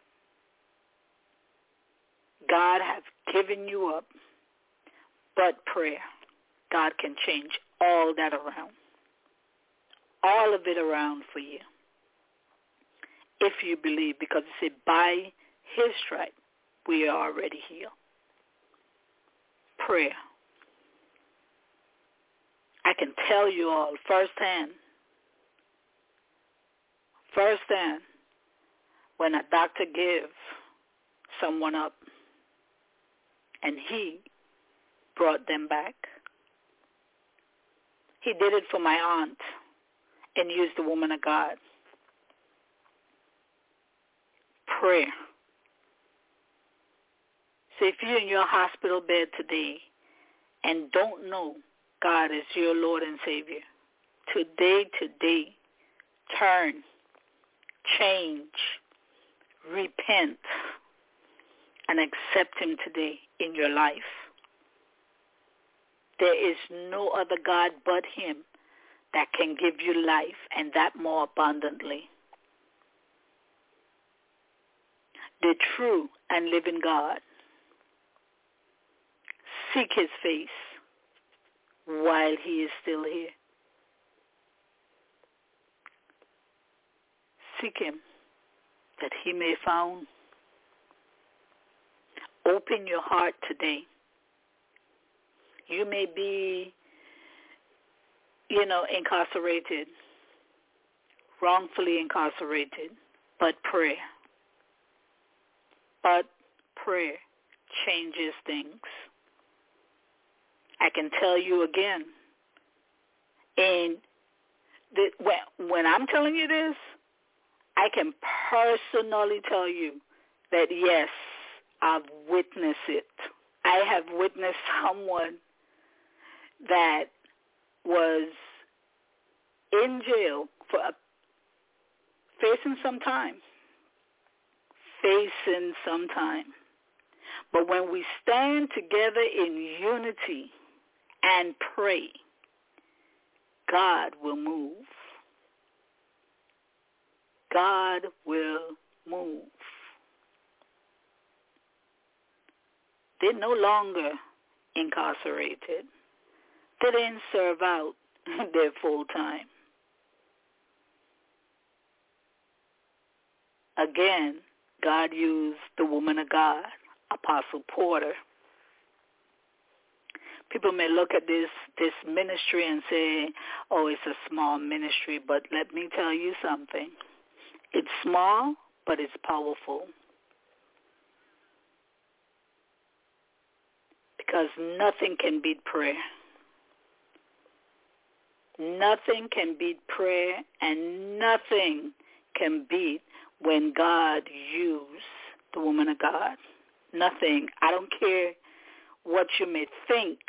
God has given you up, but prayer. God can change all that around. All of it around for you. If you believe, because it said, by his stripe, we are already healed. Prayer. I can tell you all firsthand, firsthand, when a doctor gives someone up and he brought them back. He did it for my aunt and used the woman of God. Prayer. So if you're in your hospital bed today and don't know God is your Lord and Savior, today, today, turn, change, repent, and accept him today in your life. There is no other God but him that can give you life, and that more abundantly. The true and living God. Seek his face while he is still here. Seek him that he may found. Open your heart today. You may be, you know, incarcerated, wrongfully incarcerated, but pray. but prayer changes things. I can tell you again, and the, when, when I'm telling you this, I can personally tell you that, yes, I've witnessed it. I have witnessed someone that was in jail for a, facing some time, facing some time. But when we stand together in unity and pray, God will move. God will move. They're no longer incarcerated. They didn't serve out their full time. Again, God used the woman of God, Apostle Porter. People may look at this, this ministry and say, oh, it's a small ministry, but let me tell you something. It's small, but it's powerful. Because nothing can beat prayer. Nothing can beat prayer, and nothing can beat when God used the woman of God. Nothing. I don't care what you may think.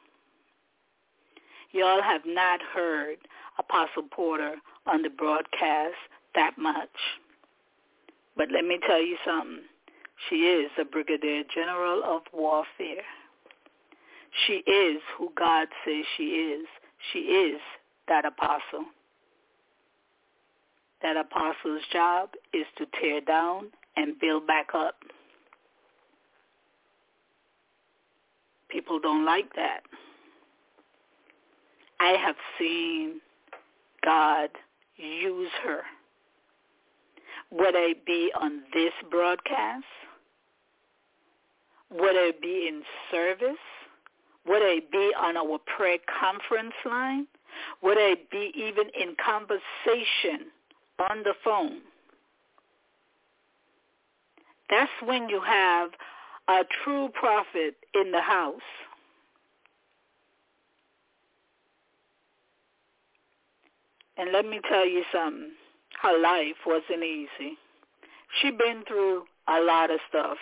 Y'all have not heard Apostle Porter on the broadcast that much. But let me tell you something. She is a brigadier general of warfare. She is who God says she is. She is that apostle. That apostle's job is to tear down and build back up. People don't like that. I have seen God use her, whether it be on this broadcast, whether it be in service, whether it be on our prayer conference line, whether it be even in conversation on the phone. That's when you have a true prophet in the house. And let me tell you something. Her life wasn't easy. She been through a lot of stuff.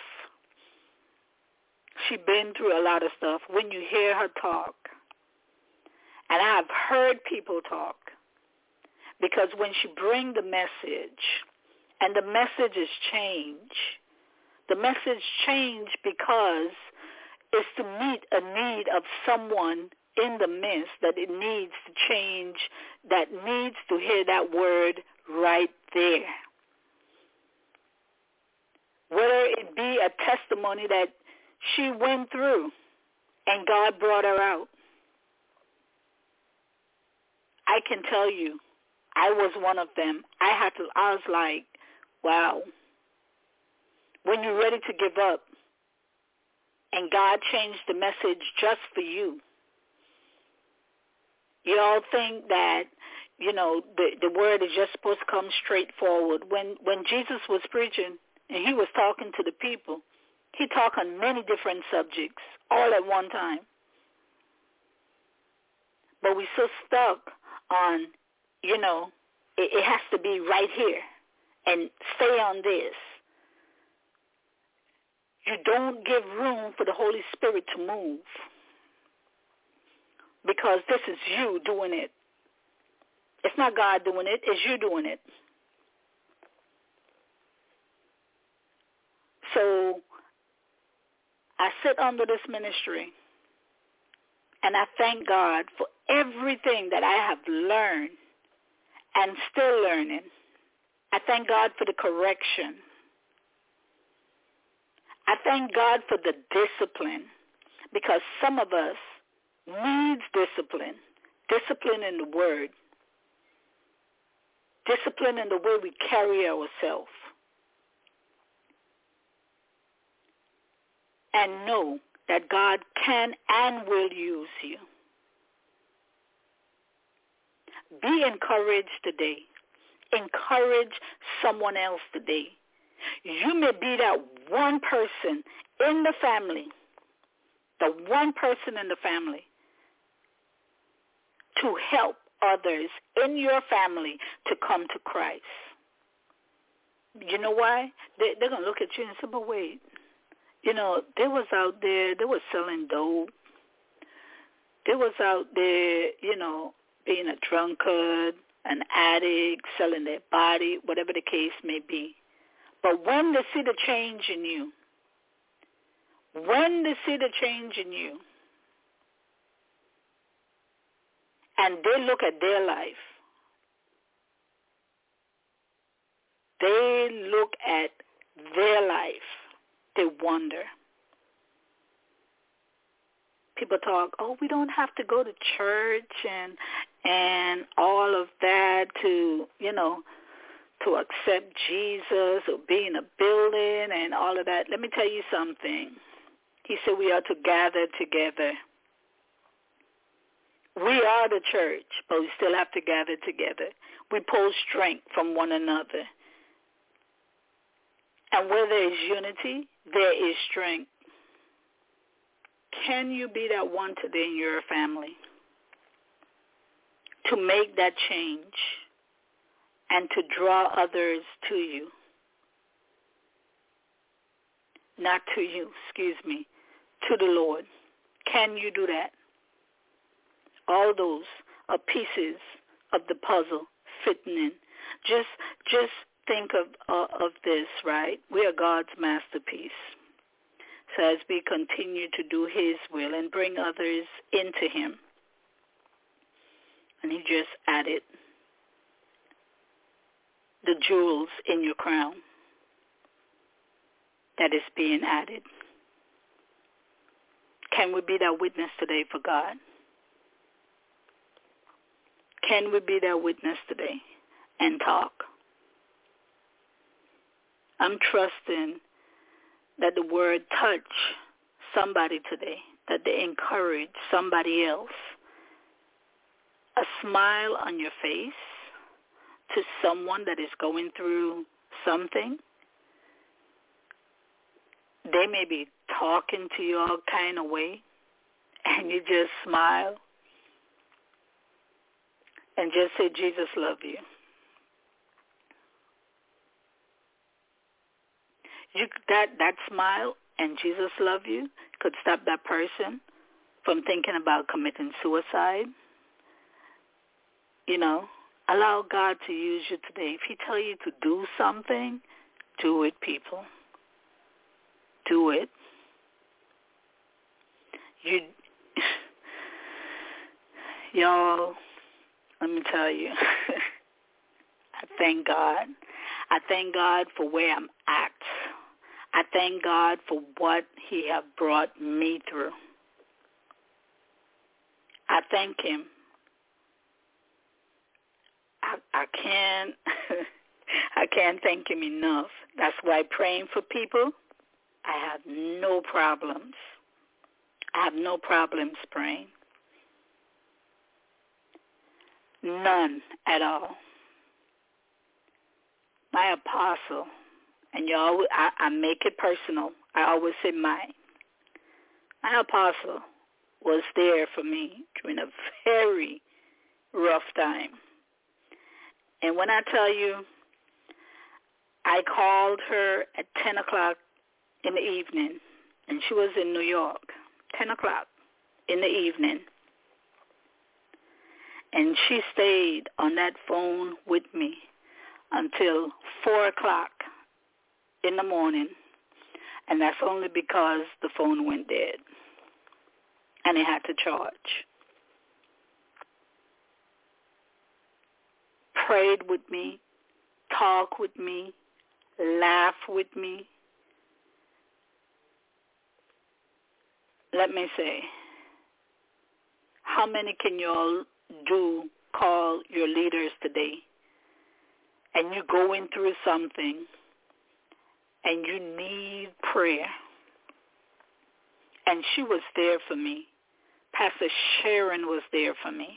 She been through a lot of stuff. When you hear her talk, and I've heard people talk, because when she bring the message, and the message is change, the message change because it's to meet a need of someone in the midst that it needs to change, that needs to hear that word right there. Whether it be a testimony that she went through and God brought her out. I can tell you, I was one of them. I had to, I was like, wow. When you're ready to give up and God changed the message just for you, you all think that, you know, the, the word is just supposed to come straight forward. When, when Jesus was preaching and he was talking to the people, he talked on many different subjects all at one time. But we're so stuck on, you know, it, it has to be right here and stay on this. You don't give room for the Holy Spirit to move because this is you doing it. It's not God doing it, it's you doing it. So I sit under this ministry, and I thank God for everything that I have learned and still learning. I thank God for the correction. I thank God for the discipline, because some of us needs discipline, discipline in the word, discipline in the way we carry ourselves. And know that God can and will use you. Be encouraged today. Encourage someone else today. You may be that one person in the family, the one person in the family, to help others in your family to come to Christ. You know why? They, they're going to look at you and say, but wait, you know, they was out there, they was selling dope. They was out there, you know, being a drunkard, an addict, selling their body, whatever the case may be. But when they see the change in you, when they see the change in you, and they look at their life, they look at their life, they wonder. People talk, oh, we don't have to go to church and and all of that to, you know, to accept Jesus or be in a building and all of that. Let me tell you something. He said we are to gather together. We are the church, but we still have to gather together. We pull strength from one another. And where there is unity, there is strength. Can you be that one today in your family to make that change and to draw others to you? Not to you, excuse me, to the Lord. Can you do that? All those are pieces of the puzzle fitting in. Just, just think of uh, of this, right? We are God's masterpiece. So as we continue to do his will and bring others into him, and he just added the jewels in your crown that is being added. Can we be that witness today for God? Can we be that witness today and talk? I'm trusting that the word touch somebody today, that they encourage somebody else. A smile on your face to someone that is going through something. They may be talking to you all kind of way, and you just smile and just say, Jesus love you. You, that, that smile and Jesus love you could stop that person from thinking about committing suicide. You know, allow God to use you today. If he tell you to do something, do it, people. Do it. You, y'all, let me tell you, I thank God. I thank God for where I'm at. I thank God for what he have brought me through. I thank him. I, I can't I can't thank him enough. That's why praying for people, I have no problems. I have no problems praying. None at all. My apostle, and y'all, I, I make it personal. I always say mine. My apostle was there for me during a very rough time. And when I tell you, I called her at ten o'clock in the evening, and she was in New York, ten o'clock in the evening. And she stayed on that phone with me until four o'clock in the morning, and that's only because the phone went dead, and it had to charge. Prayed with me, talked with me, laughed with me. Let me say, how many can you all do call your leaders today, and you're going through something, and you need prayer? And she was there for me. Pastor Sharon was there for me.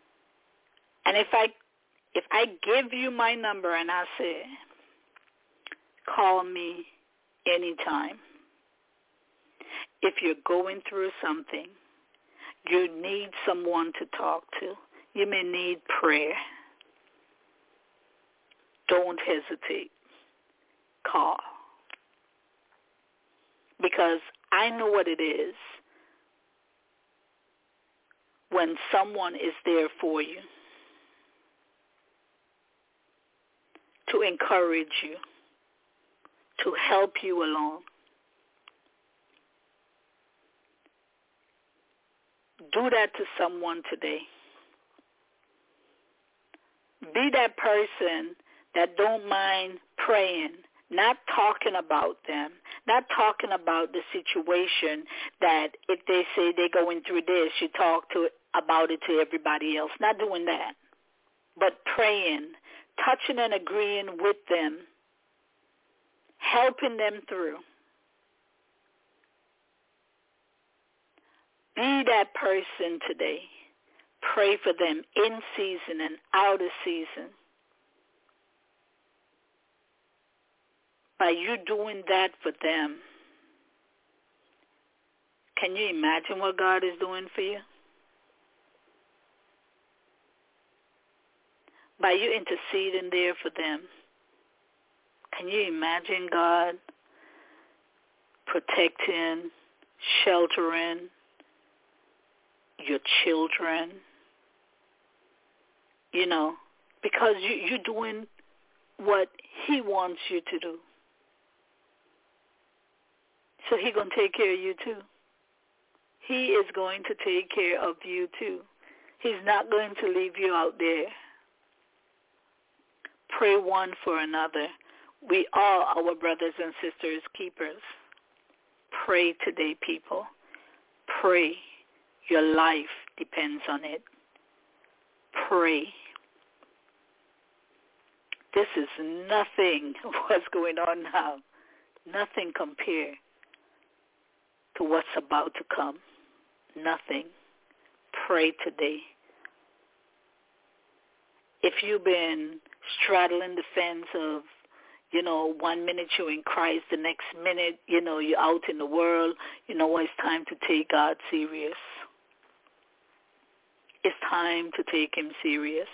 And if I if I give you my number and I say, call me anytime. If you're going through something, you need someone to talk to. You may need prayer. Don't hesitate. Call. Because I know what it is when someone is there for you to encourage you, to help you along. Do that to someone today. Be that person that don't mind praying, not talking about them, not talking about the situation that if they say they're going through this, you talk to about it to everybody else. Not doing that, but praying, touching and agreeing with them, helping them through. Be that person today. Pray for them in season and out of season. By you doing that for them, can you imagine what God is doing for you? By you interceding there for them, can you imagine God protecting, sheltering your children? You know, because you, you're doing what he wants you to do. So he's going to take care of you too. He is going to take care of you too. He's not going to leave you out there. Pray one for another. We are our brothers and sisters keepers. Pray today, people. Pray. Your life depends on it. Pray. This is nothing what's going on now. Nothing compared to what's about to come. Nothing. Pray today. If you've been straddling the fence of, you know, one minute you're in Christ, the next minute, you know, you're out in the world, you know, it's time to take God serious. It's time to take him serious.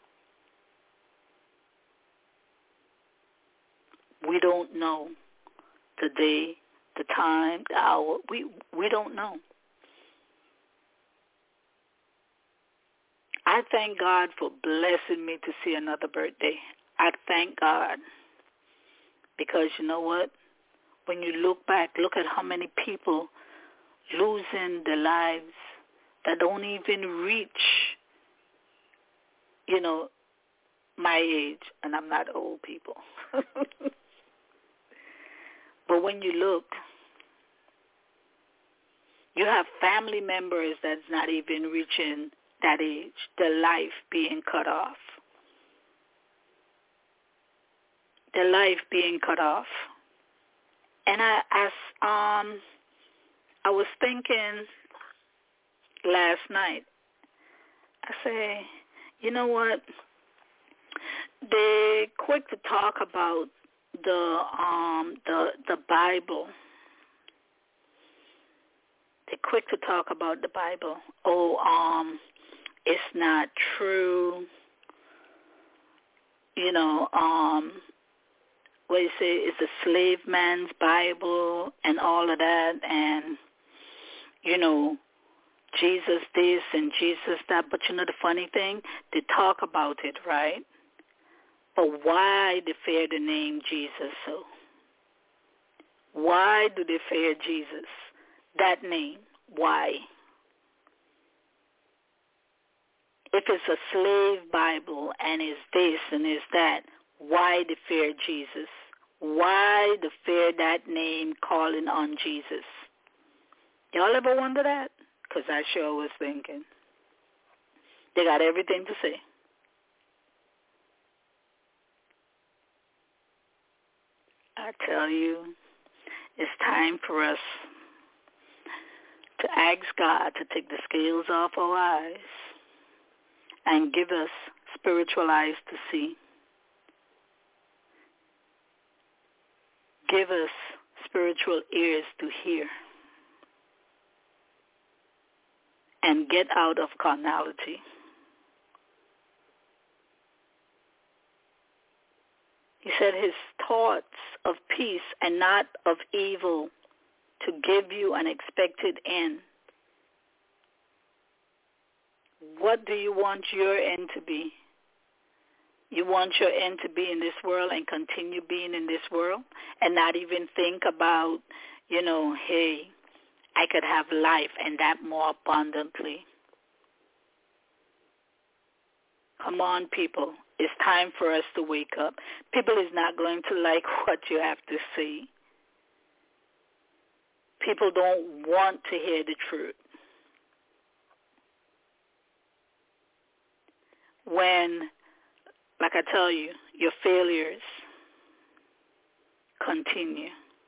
We don't know the day, the time, the hour. We we don't know. I thank God for blessing me to see another birthday. I thank God. Because you know what? When you look back, look at how many people losing their lives that don't even reach, you know, my age. And I'm not old, people. But when you look, you have family members that's not even reaching that age, their life being cut off. Their life being cut off. And I, as um, I was thinking last night, I say, you know what? They're quick to talk about the um the the Bible. They're quick to talk about the Bible. Oh, um, it's not true. You know, um, what you say is a slave man's Bible and all of that, and you know, Jesus this and Jesus that. But you know the funny thing, they talk about it, right? But why they fear the name Jesus so? Why do they fear Jesus? That name. Why? If it's a slave Bible and it's this and it's that, why they fear Jesus? Why they fear that name calling on Jesus? Y'all ever wonder that? Because I sure was thinking. They got everything to say. I tell you, it's time for us to ask God to take the scales off our eyes and give us spiritual eyes to see. give us spiritual ears to hear and get out of carnality. He said his thoughts of peace and not of evil to give you an expected end. What do you want your end to be? You want your end to be in this world and continue being in this world and not even think about, you know, hey, I could have life and that more abundantly. Come on, people. It's time for us to wake up. People is not going to like what you have to say. People don't want to hear the truth. When, like I tell you, your failures continue.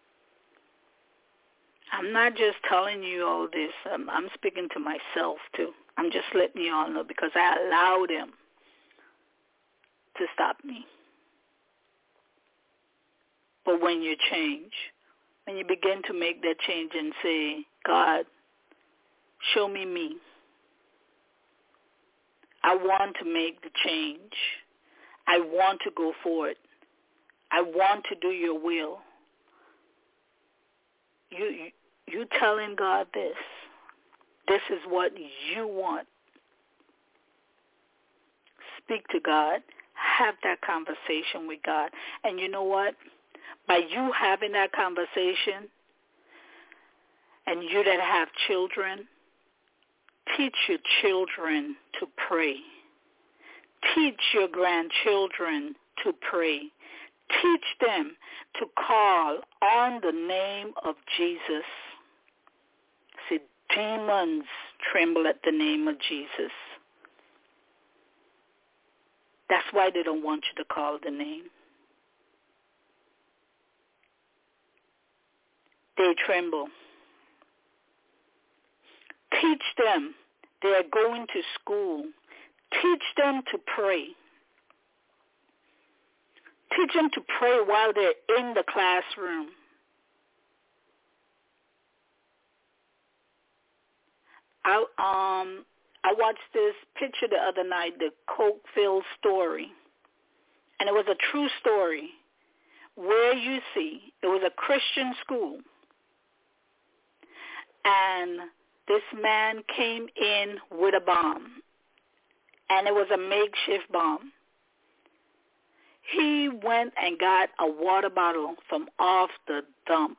I'm not just telling you all this. I'm, I'm speaking to myself, too. I'm just letting you all know because I allowed them to stop me. But when you change, when you begin to make that change and say, God, show me me. I want to make the change. I want to go forward. I want to do your will. You, you, you telling God this. This is what you want. Speak to God. Have that conversation with God. And you know what? By you having that conversation, and you that have children, teach your children to pray. Teach your grandchildren to pray. Teach them to call on the name of Jesus. See, demons tremble at the name of Jesus. That's why they don't want you to call the name. They tremble. Teach them. They are going to school. Teach them to pray. Teach them to pray while they're in the classroom. I, um, I watched this picture the other night, the Cokeville story. And it was a true story where you see it was a Christian school. And this man came in with a bomb. And it was a makeshift bomb. He went and got a water bottle from off the dump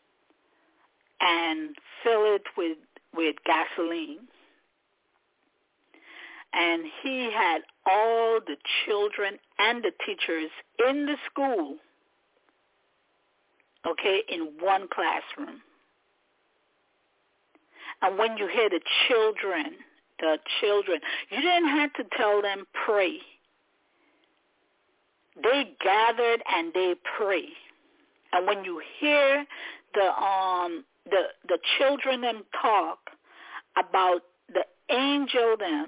and filled it with, with gasoline. And he had all the children and the teachers in the school, okay, in one classroom. And when you hear the children, the children, you didn't have to tell them pray. They gathered and they pray. And when you hear the um the the children them talk about the angel them,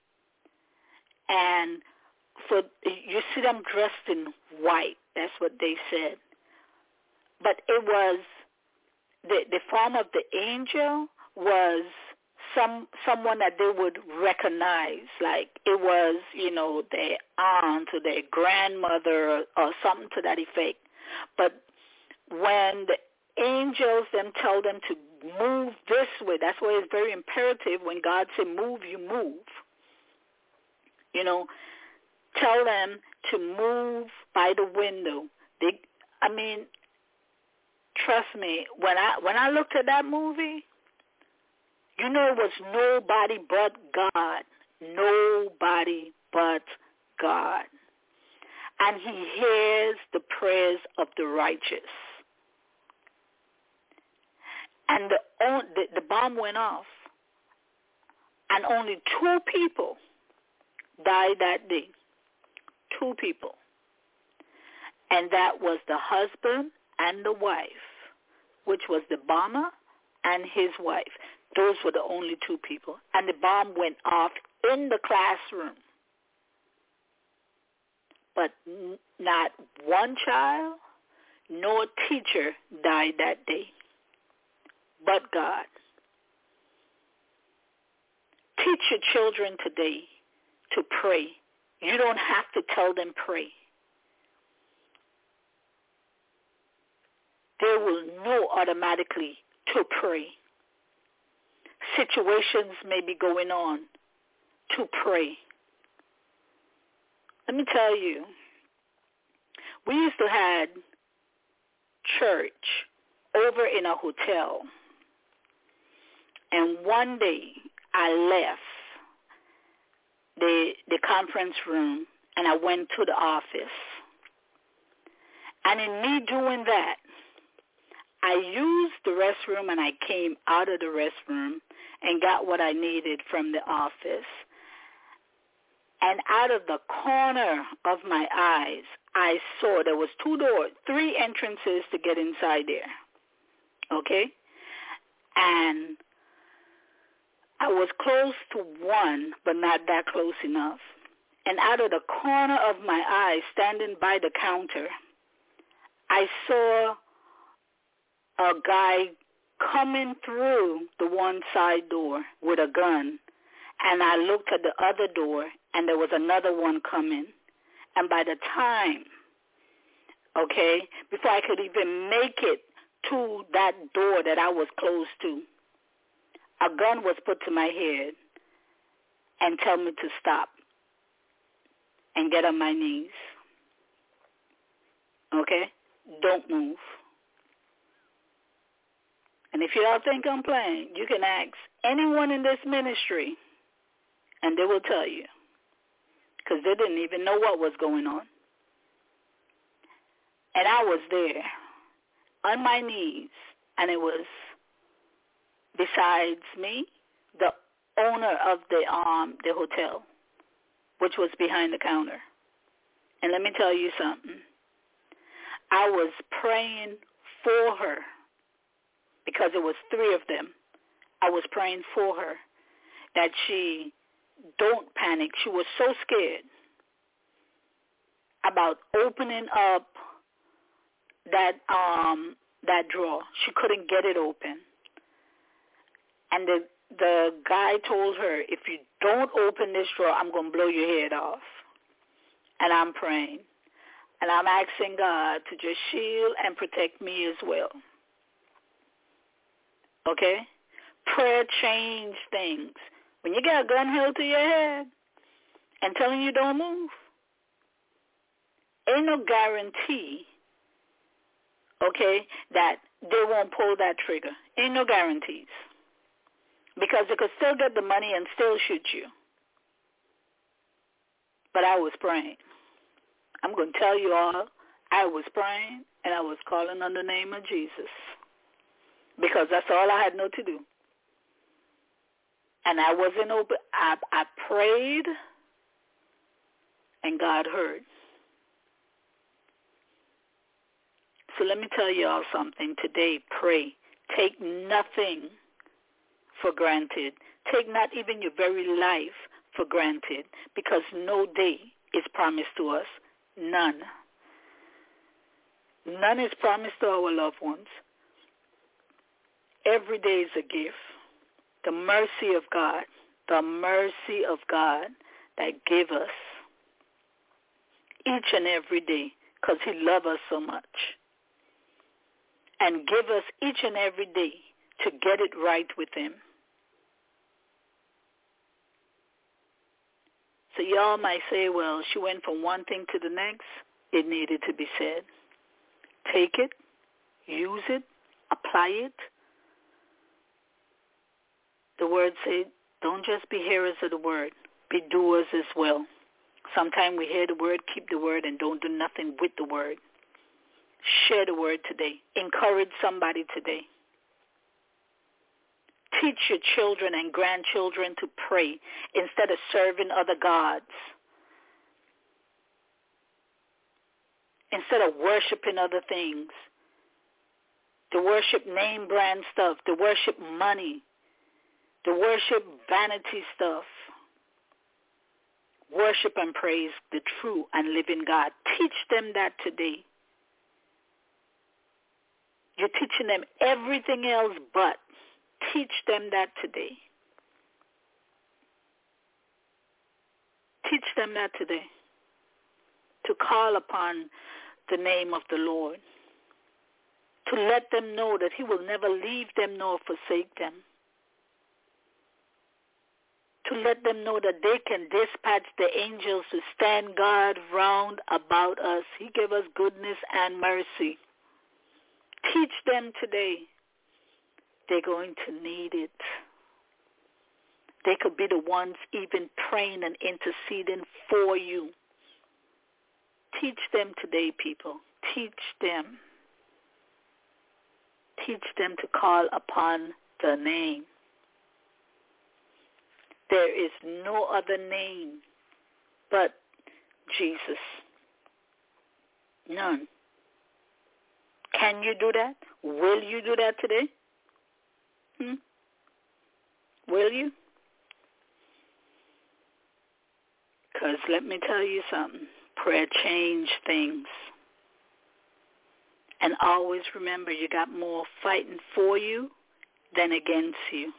and for you see them dressed in white, that's what they said. But it was the the form of the angel was some someone that they would recognize, like it was, you know, their aunt or their grandmother or, or something to that effect. But when the angels then tell them to move this way, that's why it's very imperative when God said move, you move. You know, tell them to move by the window. They, I mean, trust me, when I when I looked at that movie, you know it was nobody but God. Nobody but God. And he hears the prayers of the righteous. And the, the, the bomb went off. And only two people died that day. Two people. And that was the husband and the wife, which was the bomber and his wife. Those were the only two people. And the bomb went off in the classroom. But n- not one child, nor teacher died that day, but God. Teach your children today to pray. You don't have to tell them pray. They will know automatically to pray. Situations may be going on to pray. Let me tell you, we used to have church over in a hotel, and one day I left the the conference room and I went to the office. And in me doing that, I used the restroom and I came out of the restroom and got what I needed from the office. And out of the corner of my eyes, I saw there was two doors, three entrances to get inside there. Okay? And I was close to one, but not that close enough. And out of the corner of my eye, standing by the counter, I saw a guy coming through the one side door with a gun. And I looked at the other door, and there was another one coming. And by the time, okay, before I could even make it to that door that I was close to, a gun was put to my head and tell me to stop and get on my knees. Okay? Don't move. And if you all think I'm playing, you can ask anyone in this ministry, and they will tell you, because they didn't even know what was going on. And I was there on my knees, and it was besides me, the owner of the um the hotel, which was behind the counter. And let me tell you something. I was praying for her because it was three of them. I was praying for her that she don't panic. She was so scared about opening up that um that drawer. She couldn't get it open. And the the guy told her, if you don't open this drawer, I'm going to blow your head off. And I'm praying. And I'm asking God to just shield and protect me as well. Okay? Prayer changes things. When you got a gun held to your head and telling you don't move, ain't no guarantee, okay, that they won't pull that trigger. Ain't no guarantees. Because they could still get the money and still shoot you. But I was praying. I'm going to tell you all, I was praying and I was calling on the name of Jesus. Because that's all I had know to do. And I wasn't open. I, I prayed and God heard. So let me tell you all something today. Pray. Take nothing for granted. Take not even your very life for granted, because no day is promised to us. None. None is promised to our loved ones. Every day is a gift. The mercy of God, the mercy of God that give us each and every day, because he loves us so much. And give us each and every day to get it right with him. So y'all might say, well, she went from one thing to the next. It needed to be said. Take it, use it, apply it. The word said, don't just be hearers of the word, be doers as well. Sometimes we hear the word, keep the word, and don't do nothing with the word. Share the word today. Encourage somebody today. Teach your children and grandchildren to pray instead of serving other gods. Instead of worshiping other things. To worship name brand stuff. To worship money. To worship vanity stuff. Worship and praise the true and living God. Teach them that today. You're teaching them everything else but. Teach them that today. Teach them that today. To call upon the name of the Lord. To let them know that he will never leave them nor forsake them. To let them know that they can dispatch the angels to stand guard round about us. He gave us goodness and mercy. Teach them today. They're going to need it. They could be the ones even praying and interceding for you. Teach them today, people. Teach them. Teach them to call upon the name. There is no other name but Jesus. None. Can you do that? Will you do that today? Hmm? Will you? Because let me tell you something. Prayer changed things. And always remember, you got more fighting for you than against you.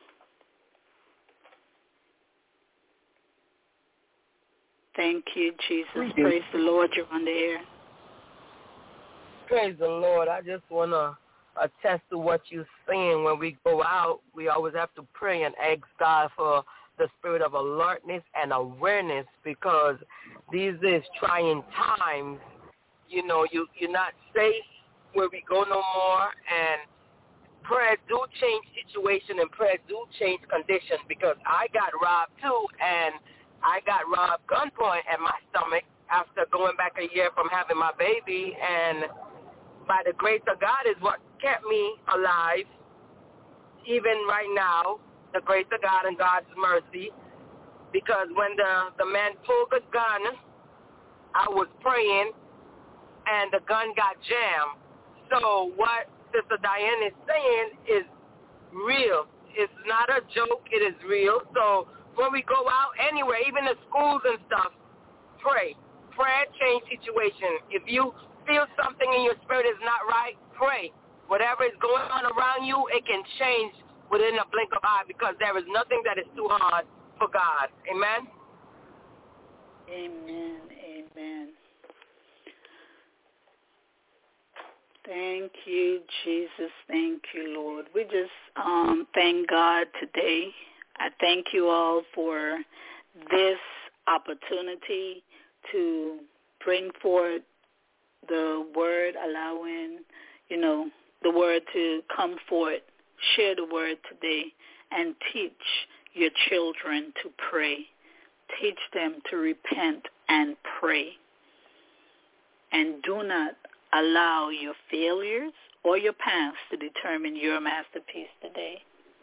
Thank you, Jesus. Praise the Lord. You're on the air. Praise the Lord. I just want to attest to what you're saying. When we go out, we always have to pray and ask God for the spirit of alertness and awareness, because these is trying times. You know, you, you're not safe where we go no more, and prayer do change situation and prayer do change condition, because I got robbed too, and I got robbed gunpoint at my stomach after going back a year from having my baby, and by the grace of God is what kept me alive. Even right now, the grace of God and God's mercy, because when the, the man pulled the gun, I was praying, and the gun got jammed. So what Sister Diane is saying is real. It's not a joke. It is real. So when we go out anywhere, even the schools and stuff, pray. Prayer change situation. If you feel something in your spirit is not right, pray. Whatever is going on around you, it can change within a blink of eye, because there is nothing that is too hard for God. Amen? Amen. Amen. Thank you, Jesus. Thank you, Lord. We just um, thank God today. I thank you all for this opportunity to bring forth the word, allowing, you know, the word to come forth. Share the word today and teach your children to pray. Teach them to repent and pray. And do not allow your failures or your past to determine your masterpiece today.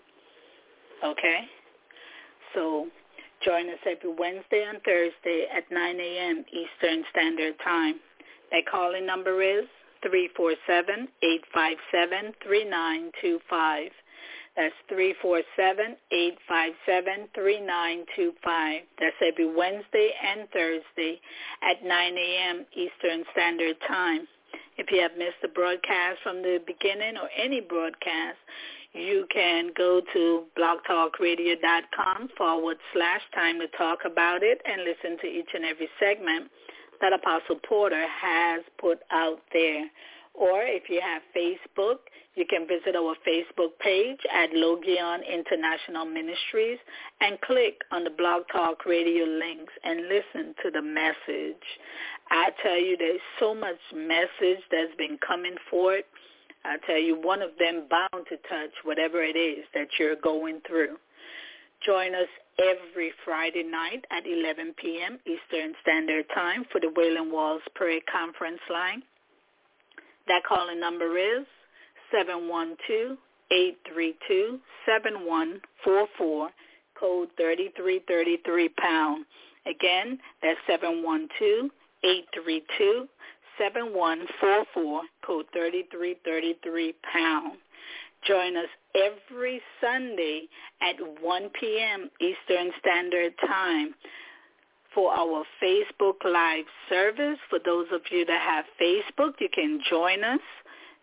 Okay? So join us every Wednesday and Thursday at nine a.m. Eastern Standard Time. That calling number is three four seven, eight five seven, three nine two five. That's three four seven, eight five seven, three nine two five. That's every Wednesday and Thursday at nine a.m. Eastern Standard Time. If you have missed the broadcast from the beginning or any broadcast, you can go to blogtalkradio.com forward slash time to talk about it and listen to each and every segment that Apostle Porter has put out there. Or if you have Facebook, you can visit our Facebook page at Logion International Ministries and click on the Blog Talk Radio links and listen to the message. I tell you, there's so much message that's been coming forth. I tell you, one of them bound to touch whatever it is that you're going through. Join us every Friday night at eleven p.m. Eastern Standard Time for the Wailing Walls Prayer Conference line. That calling number is seven one two, eight three two, seven one four four, code thirty-three thirty-three pound. Again, that's seven one two, eight three two, seven one four four, code thirty-three thirty-three pound. Join us every Sunday at one p.m. Eastern Standard Time for our Facebook Live service. For those of you that have Facebook, you can join us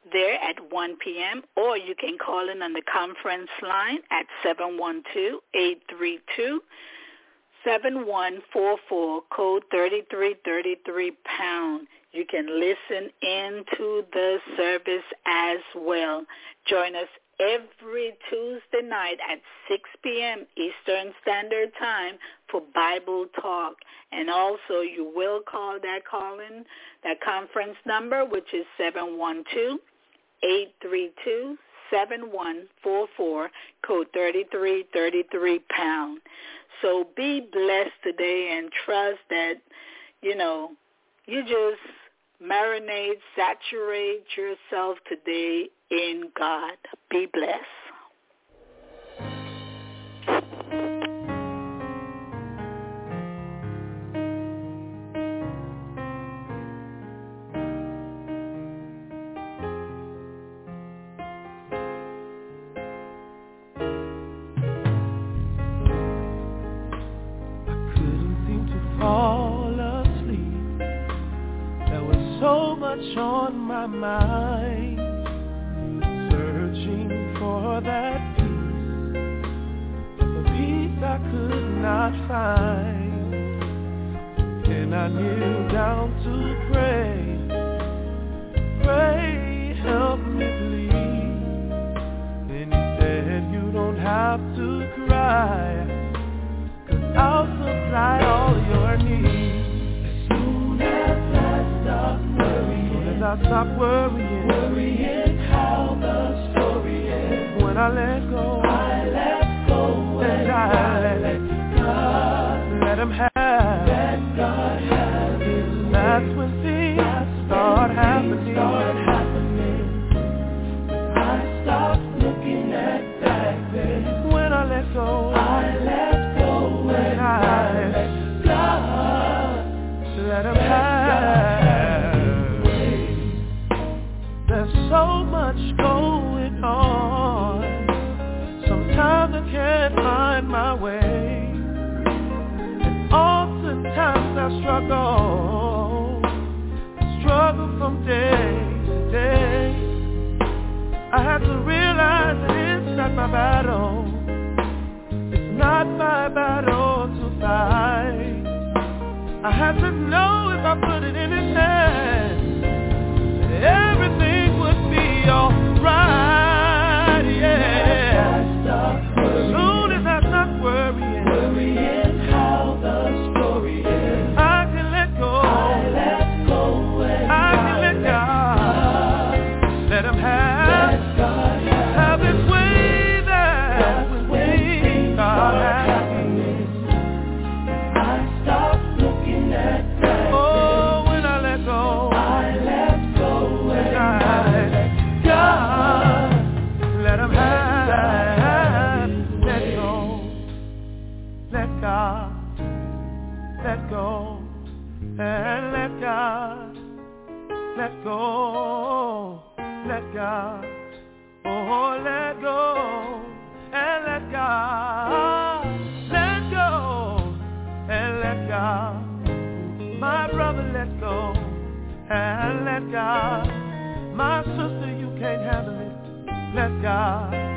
there at one p.m., or you can call in on the conference line at seven one two, eight three two, seven one four four, code thirty-three thirty-three pound. You can listen into the service as well. Join us every Tuesday night at six p.m. Eastern Standard Time for Bible Talk. And also you will call that call-in, that conference number, which is seven one two, eight three two, seven one four four, code thirty-three thirty-three pound. So be blessed today and trust that, you know, you just marinate, saturate yourself today in God. Be blessed. On my mind, searching for that peace, the peace I could not find. And I kneel down to pray, pray, help me please. And he said, you don't have to cry, 'cause I'll supply all your needs. As soon as I stop I stop worrying, worrying how the story ends. When I let go, I let go, and I let, let God, let Him have, let God have His. That's when things That's start when happening. Things start happening. I stop looking at back then. When I let go, I let go, and I let God, let Him have. There's so much going on. Sometimes I can't find my way, and oftentimes I struggle, struggle from day to day. I have to realize that it's not my battle, it's not my battle to fight. I have to know if I put it in His hands, everything would be alright, yeah. As soon as I stop worrying, worrying how the story ends, I can let go, I let go, and I can let God, let Him have, let God have, have His way. That's when things start happening. I stop looking at that. Oh, when I let go, I let God, let Him have, let go, let God, let go, and let God, let go, let God, oh, let go, and let God, let go, and let God, my brother, let go, and let God. My sister, you can't handle it. Let God.